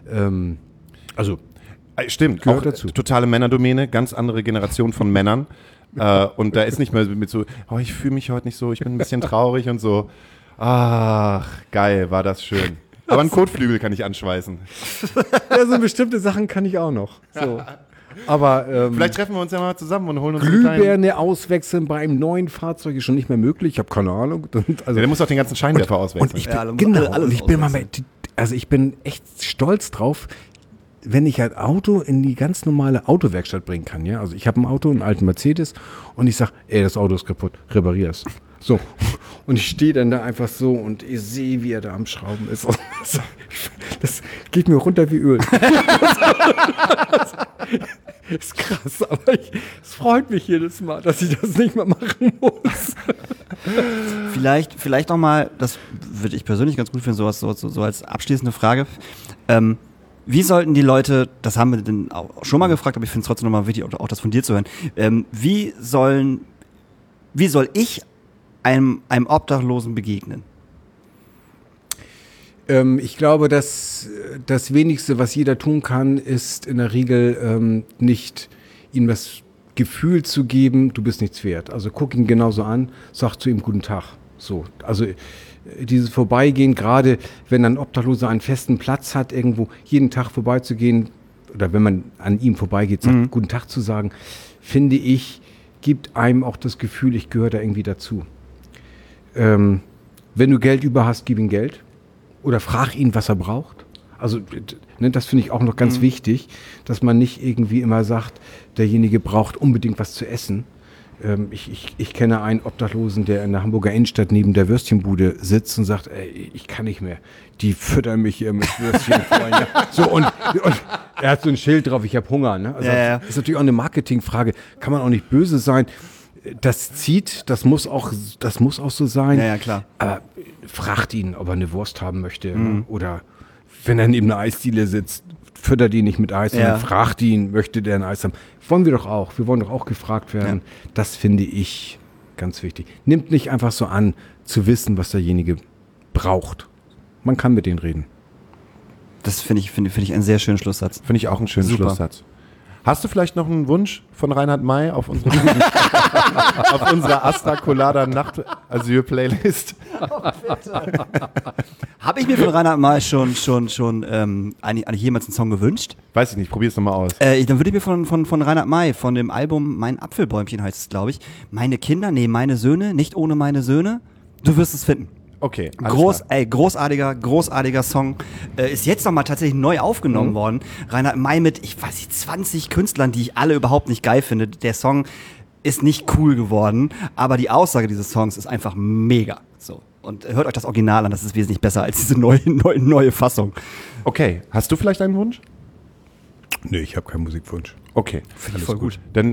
Stimmt, auch dazu. Totale Männerdomäne, ganz andere Generation von Männern. Und da ist nicht mehr mit so, oh, ich fühle mich heute nicht so, ich bin ein bisschen traurig und so. Ach, geil, war das schön. Aber einen Kotflügel kann ich anschweißen. Ja, so bestimmte Sachen kann ich auch noch. So. Aber vielleicht treffen wir uns ja mal zusammen und holen uns Glühbirne auswechseln bei einem neuen Fahrzeug ist schon nicht mehr möglich. Ich habe keine Ahnung. Also, der muss auch den ganzen Scheinwerfer auswechseln. Und ich bin echt stolz drauf, wenn ich ein Auto in die ganz normale Autowerkstatt bringen kann. Ja? Also ich habe ein Auto, einen alten Mercedes und ich sage, das Auto ist kaputt, reparier es. So. Und ich stehe dann da einfach so und ich sehe, wie er da am Schrauben ist. Das geht mir runter wie Öl. Das ist krass, aber es freut mich jedes Mal, dass ich das nicht mehr machen muss. Vielleicht noch mal, das würde ich persönlich ganz gut finden, so als abschließende Frage. Wie sollten die Leute, das haben wir denn auch schon mal gefragt, aber ich finde es trotzdem nochmal wichtig, auch das von dir zu hören, wie soll ich einem Obdachlosen begegnen? Ich glaube, dass das Wenigste, was jeder tun kann, ist in der Regel nicht ihm das Gefühl zu geben, du bist nichts wert. Also guck ihn genauso an, sag zu ihm guten Tag. So, also dieses Vorbeigehen, gerade wenn ein Obdachloser einen festen Platz hat, irgendwo jeden Tag vorbeizugehen oder wenn man an ihm vorbeigeht, guten Tag zu sagen, finde ich, gibt einem auch das Gefühl, ich gehöre da irgendwie dazu. Wenn du Geld über hast, gib ihm Geld. Oder frag ihn, was er braucht. Also das finde ich auch noch ganz wichtig, dass man nicht irgendwie immer sagt, derjenige braucht unbedingt was zu essen. Ich kenne einen Obdachlosen, der in der Hamburger Innenstadt neben der Würstchenbude sitzt und sagt, ey, ich kann nicht mehr. Die füttern mich hier mit Würstchen. So, und er hat so ein Schild drauf, ich habe Hunger. Ne? Also ist natürlich auch eine Marketingfrage. Kann man auch nicht böse sein. Das zieht, das muss auch so sein. Ja, klar. Aber fragt ihn, ob er eine Wurst haben möchte. Oder wenn er neben einer Eisdiele sitzt, füttert ihn nicht mit Eis, sondern fragt ihn, möchte der ein Eis haben. Wollen wir doch auch. Wir wollen doch auch gefragt werden. Ja. Das finde ich ganz wichtig. Nimmt nicht einfach so an, zu wissen, was derjenige braucht. Man kann mit denen reden. Das finde ich einen sehr schönen Schlusssatz. Finde ich auch einen schönen Schlusssatz. Hast du vielleicht noch einen Wunsch von Reinhard May auf unsere Asta Colada Nacht-Asyl-Playlist? Habe ich mir von Reinhard May schon eigentlich jemals einen Song gewünscht? Weiß ich nicht, probier's nochmal aus. Dann würde ich mir von Reinhard May, von dem Album Mein Apfelbäumchen heißt es, glaube ich, meine Söhne, nicht ohne meine Söhne, du wirst es finden. Okay, großartiger Song. Ist jetzt nochmal tatsächlich neu aufgenommen worden. Reinhard May mit, 20 Künstlern, die ich alle überhaupt nicht geil finde. Der Song ist nicht cool geworden, aber die Aussage dieses Songs ist einfach mega. So. Und hört euch das Original an, das ist wesentlich besser als diese neue Fassung. Okay, hast du vielleicht einen Wunsch? Nee, ich habe keinen Musikwunsch. Okay, finde ich voll gut. Dann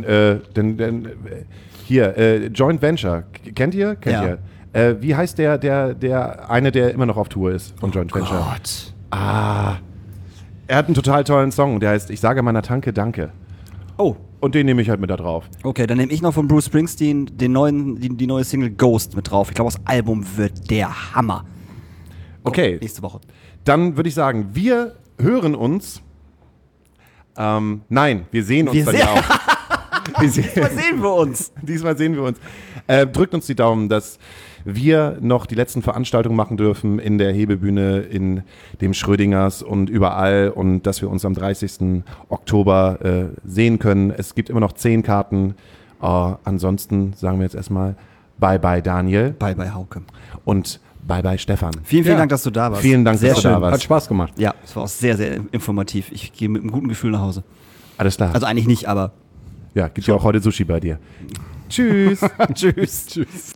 hier, Joint Venture, kennt ihr? Kennt ihr? Wie heißt der eine, der immer noch auf Tour ist von Joint Venture? Gott. Er hat einen total tollen Song, der heißt Ich sage meiner Tanke Danke. Oh. Und den nehme ich halt mit da drauf. Okay, dann nehme ich noch von Bruce Springsteen die neue Single Ghost mit drauf. Ich glaube, das Album wird der Hammer. Okay. Nächste Woche. Dann würde ich sagen, wir hören uns. Nein, wir sehen uns dann ja auch. Diesmal sehen wir uns. Diesmal sehen wir uns. Drückt uns die Daumen, dass wir noch die letzten Veranstaltungen machen dürfen in der Hebebühne, in dem Schrödingers und überall und dass wir uns am 30. Oktober sehen können. Es gibt immer noch 10 Karten. Ansonsten sagen wir jetzt erstmal Bye-bye Daniel. Bye-bye Hauke. Und Bye-bye Stefan. Vielen Dank, dass du da warst. Vielen Dank, sehr dass du da warst. Hat Spaß gemacht. Ja, es war auch sehr, sehr informativ. Ich gehe mit einem guten Gefühl nach Hause. Alles klar. Also eigentlich nicht, aber... Ja, gibt ja auch heute Sushi bei dir. Tschüss. Tschüss.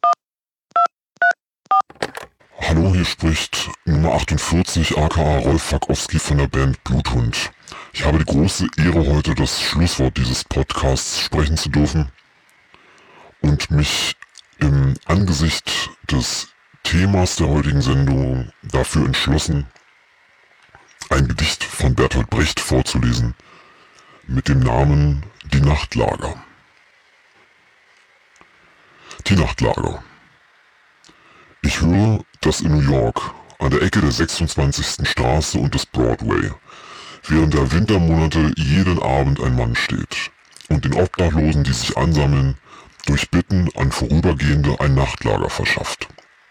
Hallo, hier spricht Nummer 48 aka Rolf Fakowski von der Band Bluthund. Ich habe die große Ehre, heute das Schlusswort dieses Podcasts sprechen zu dürfen und mich im Angesicht des Themas der heutigen Sendung dafür entschlossen, ein Gedicht von Bertolt Brecht vorzulesen mit dem Namen Die Nachtlager. Die Nachtlager. Ich höre, dass in New York an der Ecke der 26. Straße und des Broadway während der Wintermonate jeden Abend ein Mann steht und den Obdachlosen, die sich ansammeln, durch Bitten an Vorübergehende ein Nachtlager verschafft.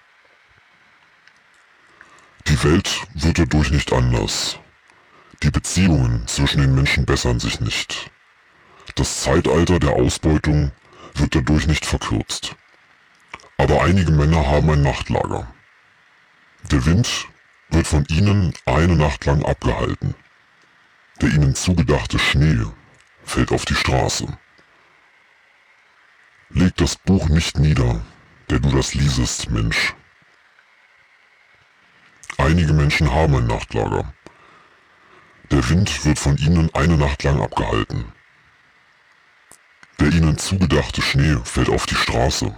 Die Welt wird dadurch nicht anders. Die Beziehungen zwischen den Menschen bessern sich nicht. Das Zeitalter der Ausbeutung wird dadurch nicht verkürzt. Aber einige Männer haben ein Nachtlager. Der Wind wird von ihnen eine Nacht lang abgehalten. Der ihnen zugedachte Schnee fällt auf die Straße. Leg das Buch nicht nieder, der du das liesest, Mensch. Einige Menschen haben ein Nachtlager. Der Wind wird von ihnen eine Nacht lang abgehalten. Der ihnen zugedachte Schnee fällt auf die Straße.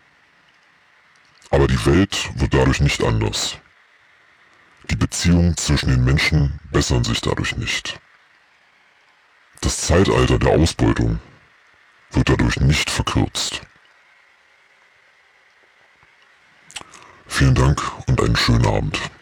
Aber die Welt wird dadurch nicht anders. Die Beziehungen zwischen den Menschen bessern sich dadurch nicht. Das Zeitalter der Ausbeutung wird dadurch nicht verkürzt. Vielen Dank und einen schönen Abend.